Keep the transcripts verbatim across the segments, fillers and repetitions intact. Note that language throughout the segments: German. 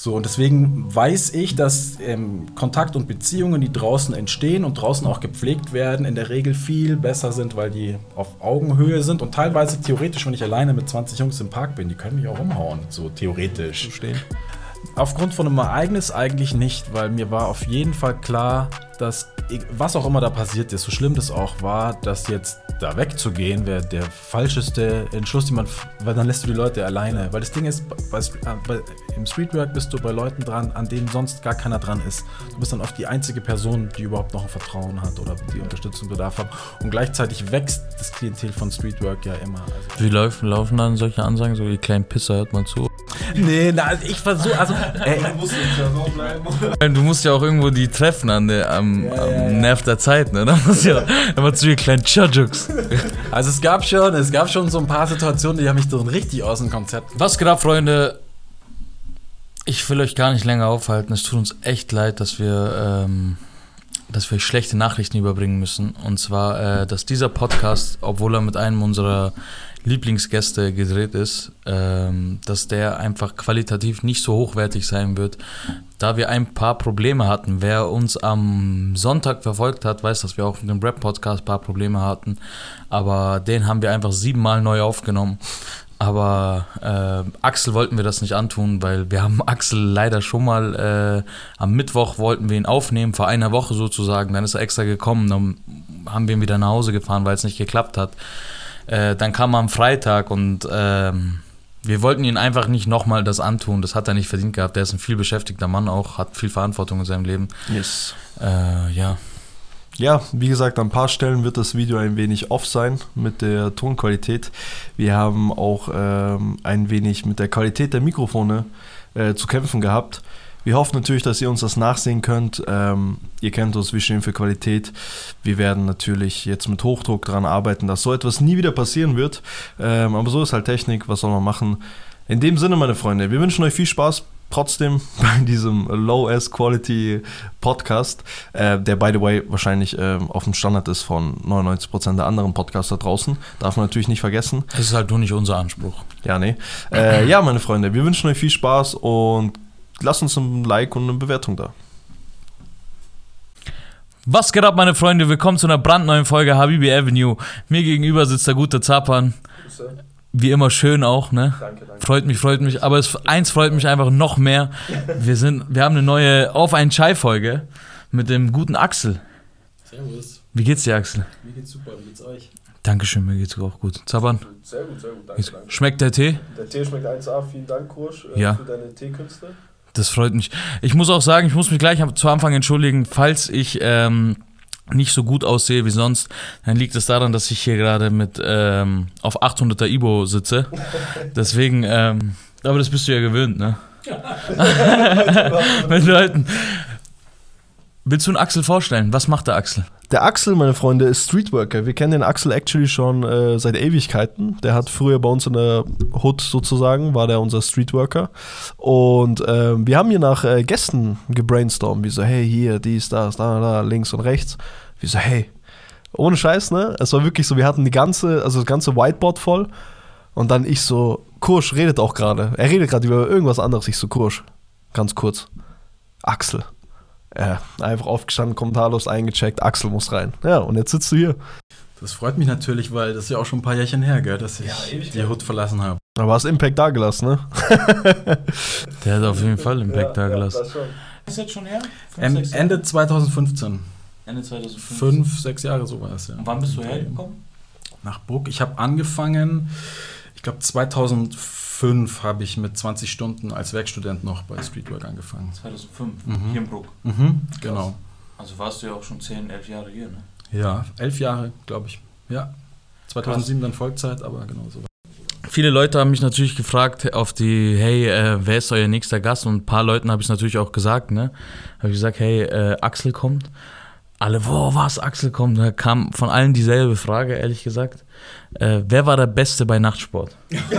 So, und deswegen weiß ich, dass ähm, Kontakt und Beziehungen, die draußen entstehen und draußen auch gepflegt werden, in der Regel viel besser sind, weil die auf Augenhöhe sind und teilweise theoretisch, wenn ich alleine mit zwanzig Jungs im Park bin, die können mich auch umhauen, so theoretisch. Verstehen. Aufgrund von einem Ereignis eigentlich nicht, weil mir war auf jeden Fall klar, dass was auch immer da passiert ist, so schlimm das auch war, dass jetzt da wegzugehen wäre der falscheste Entschluss, den man, weil dann lässt du die Leute alleine. Weil das Ding ist, bei, bei, im Streetwork bist du bei Leuten dran, an denen sonst gar keiner dran ist. Du bist dann oft die einzige Person, die überhaupt noch ein Vertrauen hat oder die Unterstützung bedarf hat. Und gleichzeitig wächst das Klientel von Streetwork ja immer. Also Wie laufen, laufen dann solche Ansagen, so die kleinen Pisser, hört man zu? Nee, na, ich versuche, also ey, Du musst ja auch irgendwo die treffen an der, am, ja, am ja, ja. Nerv der Zeit, ne? Da musst du ja immer zu den kleinen Chajuks. Also es gab schon, es gab schon so ein paar Situationen, die haben mich so richtig aus dem Konzept. Was geht ab, Freunde? Ich will euch gar nicht länger aufhalten. Es tut uns echt leid, dass wir, ähm, dass wir schlechte Nachrichten überbringen müssen. Und zwar, äh, dass dieser Podcast, obwohl er mit einem unserer Lieblingsgäste gedreht ist, ähm, dass der einfach qualitativ nicht so hochwertig sein wird, da wir ein paar Probleme hatten. Wer uns am Sonntag verfolgt hat, weiß, dass wir auch mit dem Rap-Podcast ein paar Probleme hatten, aber den haben wir einfach siebenmal neu aufgenommen. Aber äh, Axel wollten wir das nicht antun, weil wir haben Axel leider schon mal, äh, am Mittwoch wollten wir ihn aufnehmen, vor einer Woche sozusagen, dann ist er extra gekommen, dann haben wir ihn wieder nach Hause gefahren, weil es nicht geklappt hat. Äh, dann kam er am Freitag und ähm, wir wollten ihn einfach nicht nochmal das antun, das hat er nicht verdient gehabt, der ist ein viel beschäftigter Mann auch, hat viel Verantwortung in seinem Leben. Yes. Äh, ja. Ja, wie gesagt, an ein paar Stellen wird das Video ein wenig off sein mit der Tonqualität. Wir haben auch ähm, ein wenig mit der Qualität der Mikrofone äh, zu kämpfen gehabt. Wir hoffen natürlich, dass ihr uns das nachsehen könnt. Ähm, ihr kennt uns, wir stehen für Qualität. Wir werden natürlich jetzt mit Hochdruck daran arbeiten, dass so etwas nie wieder passieren wird. Ähm, aber so ist halt Technik, was soll man machen? In dem Sinne, meine Freunde, wir wünschen euch viel Spaß trotzdem bei diesem Low-S-Quality-Podcast, äh, der, by the way, wahrscheinlich äh, auf dem Standard ist von neunundneunzig Prozent der anderen Podcasts da draußen. Darf man natürlich nicht vergessen. Das ist halt nur nicht unser Anspruch. Ja, nee. Äh, ja, meine Freunde, wir wünschen euch viel Spaß und lasst uns ein Like und eine Bewertung da. Was geht ab, meine Freunde? Willkommen zu einer brandneuen Folge Habibi Avenue. Mir gegenüber sitzt der gute Zapan. Wie immer schön auch, ne? Danke, danke. Freut mich, freut mich. Aber es, eins freut mich einfach noch mehr. Wir, sind, wir haben eine neue Auf einen Chai-Folge mit dem guten Axel. Servus. Wie geht's dir, Axel? Mir geht's super, wie geht's euch? Dankeschön, mir geht's auch gut. Zaban? Sehr gut, sehr gut, danke, danke. Schmeckt der Tee? Der Tee schmeckt eins A, vielen Dank, Kursch, äh, Ja. für deine Teekünste. Das freut mich. Ich muss auch sagen, ich muss mich gleich zu Anfang entschuldigen, falls ich ähm, nicht so gut aussehe wie sonst, dann liegt es daran, dass ich hier gerade mit ähm, auf achthunderter Ibo sitze. Deswegen, ähm, aber das bist du ja gewöhnt, ne? Mit Leuten. Willst du einen Axel vorstellen? Was macht der Axel? Der Axel, meine Freunde, ist Streetworker. Wir kennen den Axel actually schon äh, seit Ewigkeiten. Der hat früher bei uns in der Hood sozusagen, war der unser Streetworker. Und ähm, wir haben hier nach äh, Gästen gebrainstormt. Wie so, hey, hier, dies, das, da, da, links und rechts. Wie so, hey, ohne Scheiß, ne? Es war wirklich so, wir hatten die ganze, also das ganze Whiteboard voll. Und dann ich so, Kursch redet auch gerade. Er redet gerade über irgendwas anderes. Ich so, Kursch, ganz kurz. Axel. Ja, einfach aufgestanden, kommentarlos eingecheckt, Axel muss rein. Ja, und jetzt sitzt du hier. Das freut mich natürlich, weil das ist ja auch schon ein paar Jährchen her, gell, dass ich Ja, ewig die Hood verlassen habe. Aber hast Impact da gelassen, ne? Der hat auf jeden Fall Impact da gelassen. Ja, das schon. Ist jetzt schon her? Em- Ende zwanzig fünfzehn. Ende zweitausendfünfzehn. Fünf, sechs Jahre so war es, ja. Und wann bist du hergekommen? Nach Bruck. Ich habe angefangen, ich glaube zweitausendfünf habe ich mit zwanzig Stunden als Werkstudent noch bei Streetwork angefangen. zweitausendfünf, Mhm. hier in Bruck. Mhm, genau. Also warst du ja auch schon zehn, elf Jahre hier, ne? Ja, elf Jahre, glaube ich. Ja, zweitausendsieben dann Vollzeit, aber genau so. Viele Leute haben mich natürlich gefragt auf die, hey, äh, wer ist euer nächster Gast? Und ein paar Leuten habe ich es natürlich auch gesagt, ne? Habe ich gesagt, hey, äh, Axel kommt. Alle, wo, was, Axel kommt? Da kam von allen dieselbe Frage, ehrlich gesagt. Äh, wer war der Beste bei Nachtsport?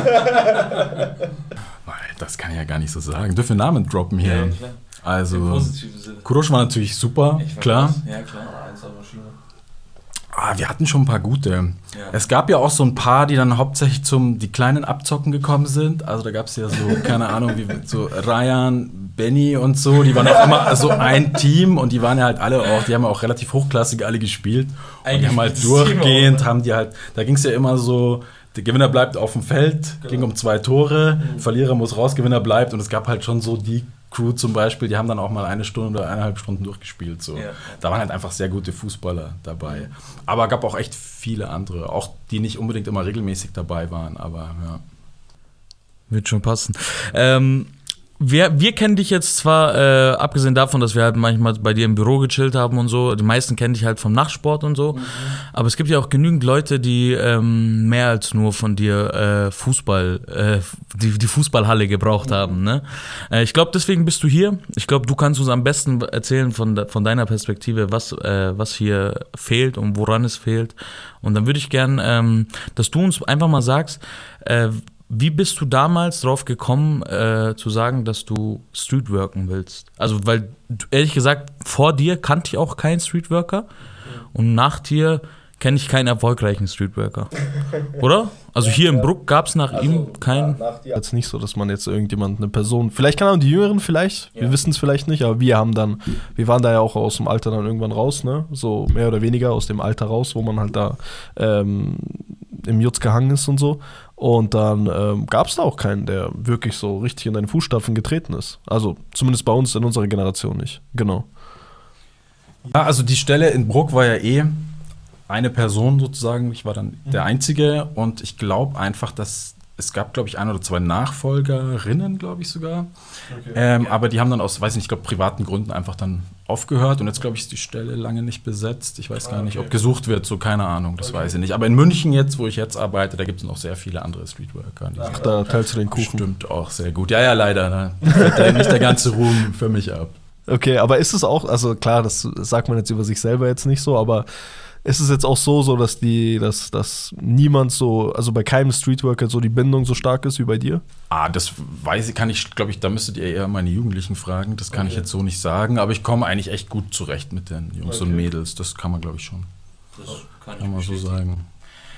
Das kann ich ja gar nicht so sagen. Dürfen wir Namen droppen hier? Ja, klar. Also, positiven Sinne. Kurosch war natürlich super, klar. Ja, klar. Eins Maschine. Ah, wir hatten schon ein paar gute. Ja. Es gab ja auch so ein paar, die dann hauptsächlich zum die kleinen Abzocken gekommen sind. Also da gab es ja so, keine Ahnung, wie so Ryan, Benny und so. Die waren auch immer so ein Team und die waren ja halt alle auch, die haben ja auch relativ hochklassig alle gespielt. Und die haben halt durchgehend, haben die halt, da ging es ja immer so, der Gewinner bleibt auf dem Feld, genau. Ging um zwei Tore, mhm. Verlierer muss raus, Gewinner bleibt. Und es gab halt schon so die Crew zum Beispiel, die haben dann auch mal eine Stunde oder eineinhalb Stunden durchgespielt. So. Ja. Da waren halt einfach sehr gute Fußballer dabei. Aber gab auch echt viele andere, auch die nicht unbedingt immer regelmäßig dabei waren, aber ja. Wird schon passen. Ähm, wir, wir kennen dich jetzt zwar, äh, abgesehen davon, dass wir halt manchmal bei dir im Büro gechillt haben und so, die meisten kennen dich halt vom Nachtsport und so, mhm. aber es gibt ja auch genügend Leute, die ähm, mehr als nur von dir äh, Fußball, äh, die, die Fußballhalle gebraucht mhm. haben. Ne? Äh, ich glaube, deswegen bist du hier. Ich glaube, du kannst uns am besten erzählen von, von deiner Perspektive, was, äh, was hier fehlt und woran es fehlt. Und dann würde ich gern, ähm, dass du uns einfach mal sagst, äh, wie bist du damals drauf gekommen, äh, zu sagen, dass du Streetworken willst? Also, weil, ehrlich gesagt, vor dir kannte ich auch keinen Streetworker und nach dir kenne ich keinen erfolgreichen Streetworker. Oder? Also hier im Bruck gab es nach also, ihm keinen... Jetzt nicht so, dass man jetzt irgendjemand, eine Person, vielleicht kann auch die Jüngeren vielleicht, ja. Wir wissen es vielleicht nicht, aber wir haben dann, wir waren da ja auch aus dem Alter dann irgendwann raus, ne? So mehr oder weniger aus dem Alter raus, wo man halt da ähm, im Jutz gehangen ist und so. Und dann ähm, gab es da auch keinen, der wirklich so richtig in deine Fußstapfen getreten ist. Also zumindest bei uns in unserer Generation nicht. Genau. Ja, also die Stelle in Bruck war ja eh eine Person sozusagen. Ich war dann mhm. der Einzige und ich glaube einfach, dass es gab, glaube ich, ein oder zwei Nachfolgerinnen, glaube ich sogar. Okay. Ähm, ja. Aber die haben dann aus, weiß nicht, ich glaube, privaten Gründen einfach dann aufgehört. Und jetzt, glaube ich, ist die Stelle lange nicht besetzt. Ich weiß ah, gar nicht, okay. ob gesucht wird, so keine Ahnung, das okay. weiß ich nicht. Aber in München jetzt, wo ich jetzt arbeite, da gibt es noch sehr viele andere Streetworker. Die Ach, da teilst du den Kuchen. Stimmt auch sehr gut. Ja, ja, leider. Da fällt nicht der ganze Ruhm für mich ab. Okay, aber ist es auch, also klar, das sagt man jetzt über sich selber jetzt nicht so, aber ist es jetzt auch so, so dass die, dass, dass niemand so, also bei keinem Streetworker so die Bindung so stark ist wie bei dir? Ah, das weiß ich, kann ich, glaube ich, da müsstet ihr eher meine Jugendlichen fragen. Das kann okay. ich jetzt so nicht sagen, aber ich komme eigentlich echt gut zurecht mit den Jungs okay. und Mädels. Das kann man, glaube ich, schon. Das kann, kann man so sagen.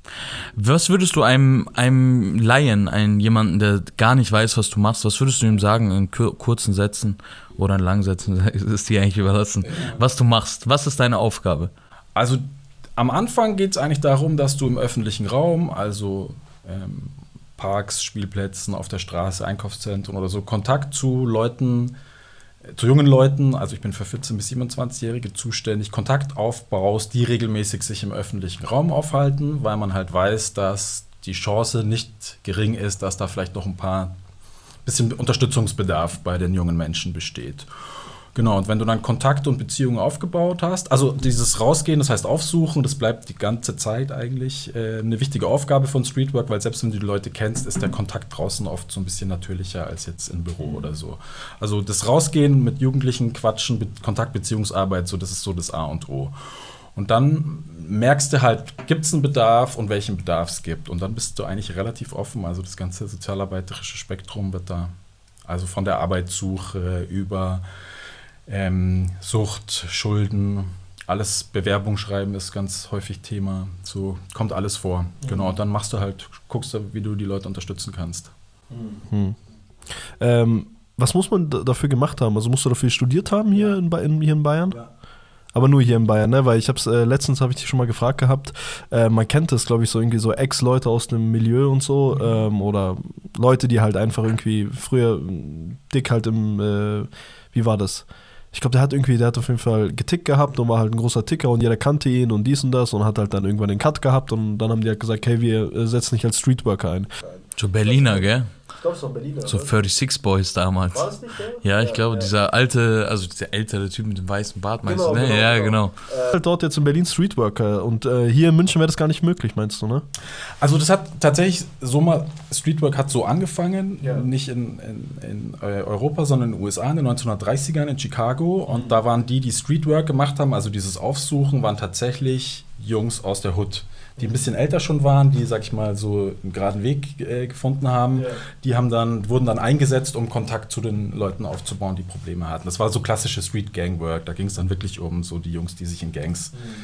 Was würdest du einem, einem Laien, einem jemanden, der gar nicht weiß, was du machst, was würdest du ihm sagen in kurzen Sätzen oder in langen Sätzen, ist dir eigentlich überlassen, ja. was du machst? Was ist deine Aufgabe? Also am Anfang geht es eigentlich darum, dass du im öffentlichen Raum, also ähm, Parks, Spielplätzen, auf der Straße, Einkaufszentren oder so, Kontakt zu Leuten, zu jungen Leuten, also ich bin für vierzehn- bis siebenundzwanzigjährige zuständig, Kontakt aufbaust, die regelmäßig sich im öffentlichen Raum aufhalten, weil man halt weiß, dass die Chance nicht gering ist, dass da vielleicht noch ein paar bisschen Unterstützungsbedarf bei den jungen Menschen besteht. Genau, und wenn du dann Kontakte und Beziehungen aufgebaut hast, also dieses Rausgehen, das heißt aufsuchen, das bleibt die ganze Zeit eigentlich äh, eine wichtige Aufgabe von Streetwork, weil selbst wenn du die Leute kennst, ist der Kontakt draußen oft so ein bisschen natürlicher als jetzt im Büro oder so. Also das Rausgehen mit Jugendlichen, Quatschen, Be- Kontakt, Beziehungsarbeit, so, das ist so das A und O. Und dann merkst du halt, gibt es einen Bedarf und welchen Bedarf es gibt. Und dann bist du eigentlich relativ offen, also das ganze sozialarbeiterische Spektrum wird da, also von der Arbeitssuche über Ähm, Sucht, Schulden, alles Bewerbung schreiben ist ganz häufig Thema. So kommt alles vor. Mhm. Genau, und dann machst du halt, guckst du, wie du die Leute unterstützen kannst. Mhm. Ähm, was muss man d- dafür gemacht haben? Also musst du dafür studiert haben hier, ja. in, ba- in, hier in Bayern? Ja. Aber nur hier in Bayern, ne? Weil ich hab's, äh, letztens habe ich dich schon mal gefragt gehabt, äh, man kennt das, glaube ich, so irgendwie so Ex-Leute aus dem Milieu und so, mhm. ähm, oder Leute, die halt einfach irgendwie früher dick halt im, äh, wie war das? Ich glaube, der hat irgendwie, der hat auf jeden Fall getickt gehabt und war halt ein großer Ticker und jeder kannte ihn und dies und das und hat halt dann irgendwann den Cut gehabt und dann haben die halt gesagt, hey, wir setzen dich als Streetworker ein. So Berliner, gell? Ich glaube, es war Berliner. So thirty-six Boys damals. War das nicht der? Ja, ich ja, glaube, ja. dieser alte, also dieser ältere Typ mit dem weißen Bart, meinst genau, du, ne? Genau, ja, genau. genau. Äh, dort jetzt in Berlin Streetworker und äh, hier in München wäre das gar nicht möglich, meinst du, ne? Also das hat tatsächlich so mal, Streetwork hat so angefangen, ja. nicht in, in, in Europa, sondern in den U S A in den neunzehnhundertdreißigern in Chicago. Und mhm. da waren die, die Streetwork gemacht haben, also dieses Aufsuchen, waren tatsächlich Jungs aus der Hood, die ein bisschen älter schon waren, die, sag ich mal, so einen geraden Weg äh, gefunden haben. Ja. Die haben dann, wurden dann eingesetzt, um Kontakt zu den Leuten aufzubauen, die Probleme hatten. Das war so klassische Street-Gang-Work. Da ging es dann wirklich um so die Jungs, die sich in Gangs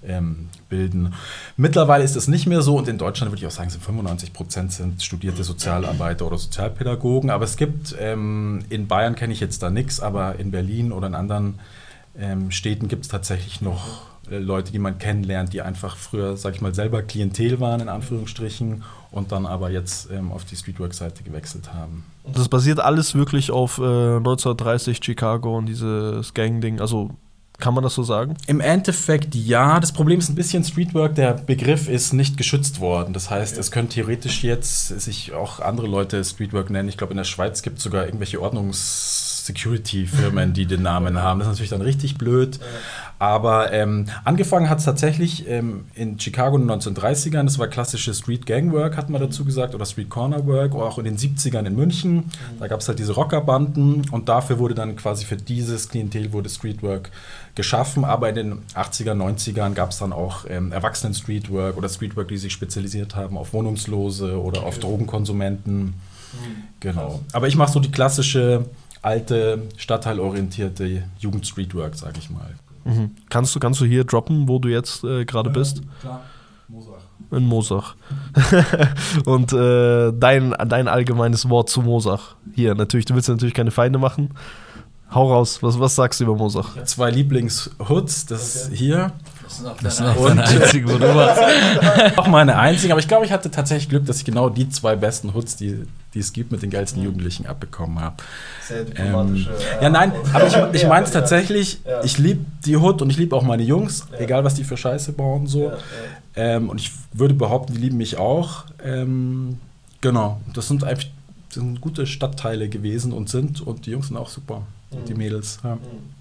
ähm, bilden. Mittlerweile ist es nicht mehr so und in Deutschland würde ich auch sagen, sind fünfundneunzig Prozent sind studierte Sozialarbeiter oder Sozialpädagogen, aber es gibt, ähm, in Bayern kenne ich jetzt da nichts, aber in Berlin oder in anderen ähm, Städten gibt es tatsächlich noch äh, Leute, die man kennenlernt, die einfach früher, sag ich mal, selber Klientel waren, in Anführungsstrichen, und dann aber jetzt ähm, auf die Streetwork-Seite gewechselt haben. Das basiert alles wirklich auf äh, neunzehnhundertdreißig Chicago und dieses Gang-Ding, also kann man das so sagen? Im Endeffekt ja. Das Problem ist ein bisschen Streetwork, der Begriff ist nicht geschützt worden. Das heißt, okay. Es können theoretisch jetzt sich auch andere Leute Streetwork nennen. Ich glaube, in der Schweiz gibt es sogar irgendwelche Ordnungs-Security-Firmen, die den Namen haben. Das ist natürlich dann richtig blöd. Aber ähm, angefangen hat es tatsächlich ähm, in Chicago in den neunzehnhundertdreißigern. Das war klassische Street-Gang-Work, hat man dazu gesagt, oder Street-Corner-Work. Oder auch in den siebzigern in München. Da gab es halt diese Rockerbanden. Und dafür wurde dann quasi für dieses Klientel wurde Streetwork geschaffen, aber in den achtzigern, neunzigern gab es dann auch ähm, Erwachsenen-Streetwork oder Streetwork, die sich spezialisiert haben auf Wohnungslose oder okay. auf Drogenkonsumenten. Mhm. Genau. Aber ich mache so die klassische, alte, stadtteilorientierte Jugend-Streetwork, sag ich mal. Mhm. Kannst du, kannst du hier droppen, wo du jetzt äh, gerade ja, bist? Klar, Mosach. In Mosach. Und äh, dein, dein allgemeines Wort zu Mosach. Hier, natürlich, du willst natürlich keine Feinde machen. Hau raus, was, was sagst du über Mosach? Ich habe zwei Lieblingshoods, das okay. hier. Das sind auch das sind auch deine einzigen, wo du warst. Auch meine einzigen, aber ich glaube, ich hatte tatsächlich Glück, dass ich genau die zwei besten Hoods, die, die es gibt, mit den geilsten mhm. Jugendlichen abbekommen habe. Sehr diplomatische. Ähm, ja, nein, aber ich, ich meine es tatsächlich, ja. ich liebe die Hood und ich liebe auch meine Jungs, ja. egal was die für Scheiße bauen. So. Ja, ja. Ähm, und ich würde behaupten, die lieben mich auch. Ähm, genau, das sind einfach das sind gute Stadtteile gewesen und sind und die Jungs sind auch super. Die Mädels, ja.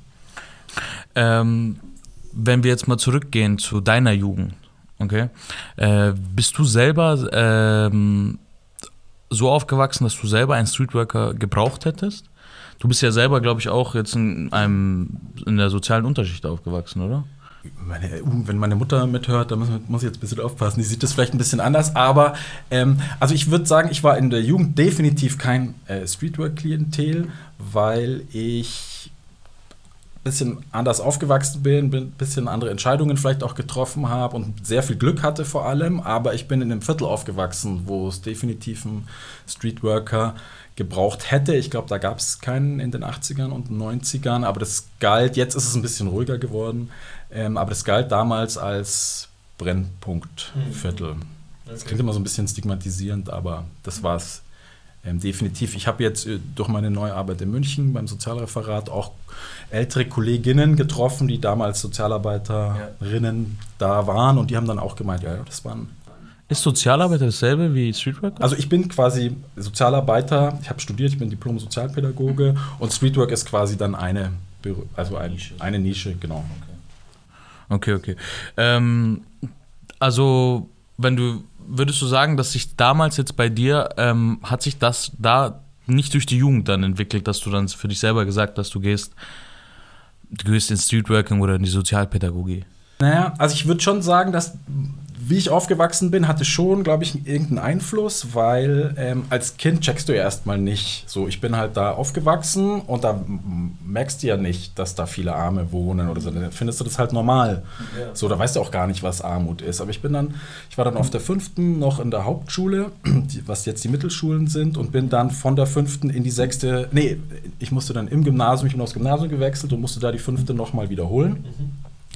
Ähm, wenn wir jetzt mal zurückgehen zu deiner Jugend, okay? Äh, bist du selber ähm, so aufgewachsen, dass du selber einen Streetworker gebraucht hättest? Du bist ja selber, glaube ich, auch jetzt in einem in der sozialen Unterschicht aufgewachsen, oder? Meine, wenn meine Mutter mithört, dann muss, muss ich jetzt ein bisschen aufpassen. Die sieht das vielleicht ein bisschen anders, aber ähm, also ich würde sagen, ich war in der Jugend definitiv kein äh, Streetwork-Klientel, weil ich ein bisschen anders aufgewachsen bin, ein bisschen andere Entscheidungen vielleicht auch getroffen habe und sehr viel Glück hatte vor allem, aber ich bin in einem Viertel aufgewachsen, wo es definitiv einen Streetworker gebraucht hätte. Ich glaube, da gab es keinen in den achtzigern und neunzigern, aber das galt, jetzt ist es ein bisschen ruhiger geworden, ähm, aber das galt damals als Brennpunktviertel. Mhm. Das okay. klingt immer so ein bisschen stigmatisierend, aber das war es ähm, definitiv. Ich habe jetzt äh, durch meine neue Arbeit in München beim Sozialreferat auch ältere Kolleginnen getroffen, die damals Sozialarbeiterinnen ja. da waren und die haben dann auch gemeint, ja, das waren Ist Sozialarbeiter dasselbe wie Streetwork? Also ich bin quasi Sozialarbeiter, ich habe studiert, ich bin Diplom-Sozialpädagoge und Streetwork ist quasi dann eine, also ein, eine Nische, genau. Okay, okay. Ähm, also wenn du, würdest du sagen, dass sich damals jetzt bei dir, ähm, hat sich das da nicht durch die Jugend dann entwickelt, dass du dann für dich selber gesagt hast, du gehst, du gehst ins Streetworking oder in die Sozialpädagogie? Naja, also ich würde schon sagen, dass wie ich aufgewachsen bin, hatte schon, glaube ich, irgendeinen Einfluss, weil ähm, als Kind checkst du ja erstmal nicht. So, ich bin halt da aufgewachsen und da merkst du ja nicht, dass da viele Arme wohnen oder so. Dann findest du das halt normal. Ja. So, da weißt du auch gar nicht, was Armut ist. Aber ich bin dann, ich war dann auf der fünften noch in der Hauptschule, die, was jetzt die Mittelschulen sind, und bin dann von der fünften in die sechste, nee, ich musste dann im Gymnasium, ich bin aufs Gymnasium gewechselt und musste da die fünfte nochmal wiederholen. Mhm.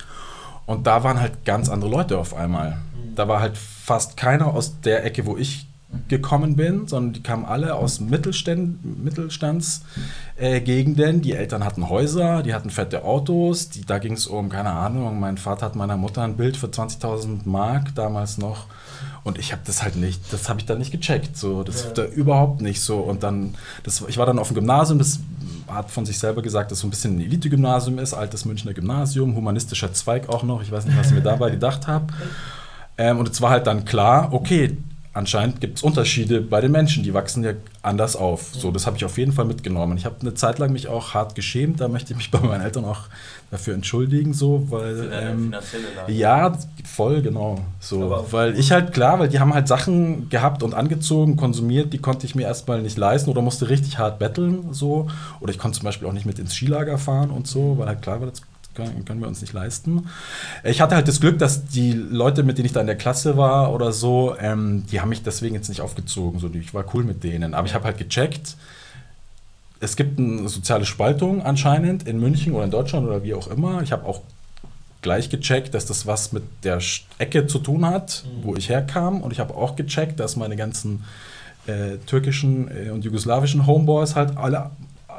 Und da waren halt ganz andere Leute auf einmal. Da war halt fast keiner aus der Ecke, wo ich gekommen bin, sondern die kamen alle aus Mittelstand, Mittelstandsgegenden. Äh, die Eltern hatten Häuser, die hatten fette Autos. Die, da ging es um, keine Ahnung, mein Vater hat meiner Mutter ein Bild für zwanzigtausend Mark damals noch. Und ich habe das halt nicht, das habe ich dann nicht gecheckt. So, das ja. da überhaupt nicht so. Und dann, das, ich war dann auf dem Gymnasium, das hat von sich selber gesagt, dass so ein bisschen ein Elite-Gymnasium ist, altes Münchner Gymnasium, humanistischer Zweig auch noch. Ich weiß nicht, was ich mir dabei gedacht habe. Ähm, und es war halt dann klar, okay, anscheinend gibt es Unterschiede bei den Menschen, die wachsen ja anders auf. So, das habe ich auf jeden Fall mitgenommen. Ich habe eine Zeit lang mich auch hart geschämt, da möchte ich mich bei meinen Eltern auch dafür entschuldigen, so, weil für deine ähm, finanzielle Lage. Ja, voll, genau. So, weil ich halt, klar, weil die haben halt Sachen gehabt und angezogen, konsumiert, die konnte ich mir erstmal nicht leisten oder musste richtig hart betteln, so. Oder ich konnte zum Beispiel auch nicht mit ins Skilager fahren und so, weil halt klar war, das können, können wir uns nicht leisten. Ich hatte halt das Glück, dass die Leute, mit denen ich da in der Klasse war oder so, ähm, die haben mich deswegen jetzt nicht aufgezogen. So, ich war cool mit denen. Aber ich habe halt gecheckt, es gibt eine soziale Spaltung anscheinend in München oder in Deutschland oder wie auch immer. Ich habe auch gleich gecheckt, dass das was mit der Ecke zu tun hat, mhm. wo ich herkam. Und ich habe auch gecheckt, dass meine ganzen äh, türkischen äh, und jugoslawischen Homeboys halt alle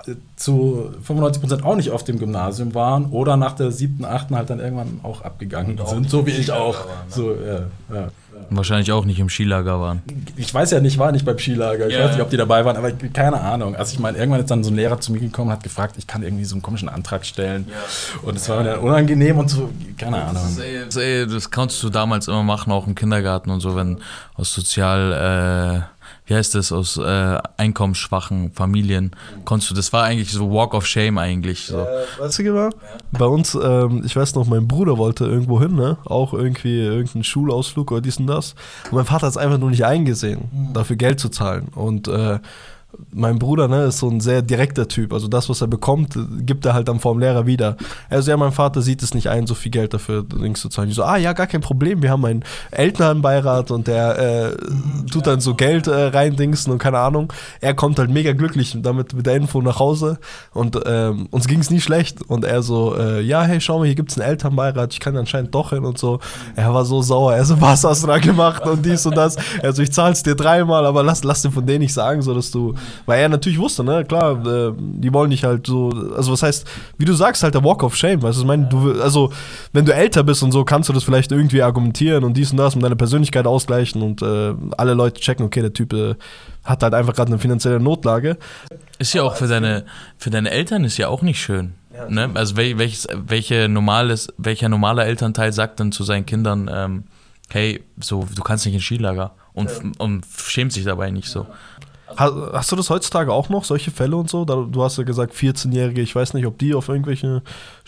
zu fünfundneunzig Prozent auch nicht auf dem Gymnasium waren oder nach der siebten, achten halt dann irgendwann auch abgegangen auch sind, so wie ich auch. Waren, ne? So, ja, ja. Wahrscheinlich auch nicht im Skilager waren. Ich weiß ja nicht, war nicht beim Skilager. Ich yeah. weiß nicht, ob die dabei waren, aber keine Ahnung. Also ich meine, irgendwann ist dann so ein Lehrer zu mir gekommen und hat gefragt, ich kann irgendwie so einen komischen Antrag stellen. Yeah. Und es war mir dann unangenehm und so, keine Ahnung. Das, ey, das, ey, das konntest du damals immer machen, auch im Kindergarten und so, wenn aus sozial... Äh, wie heißt das, aus äh, einkommensschwachen Familien, konntest du, das war eigentlich so Walk of Shame eigentlich. So. Äh, weißt du genau? Ja. Bei uns, ähm, ich weiß noch, mein Bruder wollte irgendwo hin, ne? Auch irgendwie irgendeinen Schulausflug oder dies und das. Und mein Vater hat es einfach nur nicht eingesehen, mhm. dafür Geld zu zahlen. Und äh, mein Bruder, ne, ist so ein sehr direkter Typ. Also das, was er bekommt, gibt er halt dann vom Lehrer wieder. Also ja, mein Vater sieht es nicht ein, so viel Geld dafür Dings zu zahlen. Ich so, ah ja, gar kein Problem. Wir haben einen Elternbeirat und der äh, tut dann so Geld äh, reindingsen und keine Ahnung. Er kommt halt mega glücklich damit mit der Info nach Hause und ähm, uns ging es nie schlecht. Und er so, äh, ja, hey, schau mal, hier gibt es einen Elternbeirat. Ich kann anscheinend doch hin und so. Er war so sauer. Er so, was hast du da gemacht und dies und das. Also ich zahl's dir dreimal, aber lass, lass dir von denen nicht sagen, so dass du. Weil er natürlich wusste, ne, klar, äh, die wollen nicht halt so, also was heißt, wie du sagst, halt der Walk of Shame, weißt du, ich meine, du, also, wenn du älter bist und so, kannst du das vielleicht irgendwie argumentieren und dies und das und deine Persönlichkeit ausgleichen und äh, alle Leute checken, okay, der Typ äh, hat halt einfach gerade eine finanzielle Notlage. Ist ja auch für deine, für deine Eltern ist ja auch nicht schön. Ja, ne? Also wel, welches, welche normales, welcher normale Elternteil sagt dann zu seinen Kindern, ähm, hey, so, du kannst nicht ins Skilager und, ja. und schämt sich dabei nicht so. Hast, hast du das heutzutage auch noch, solche Fälle und so? Du hast ja gesagt, vierzehnjährige, ich weiß nicht, ob die auf irgendwelche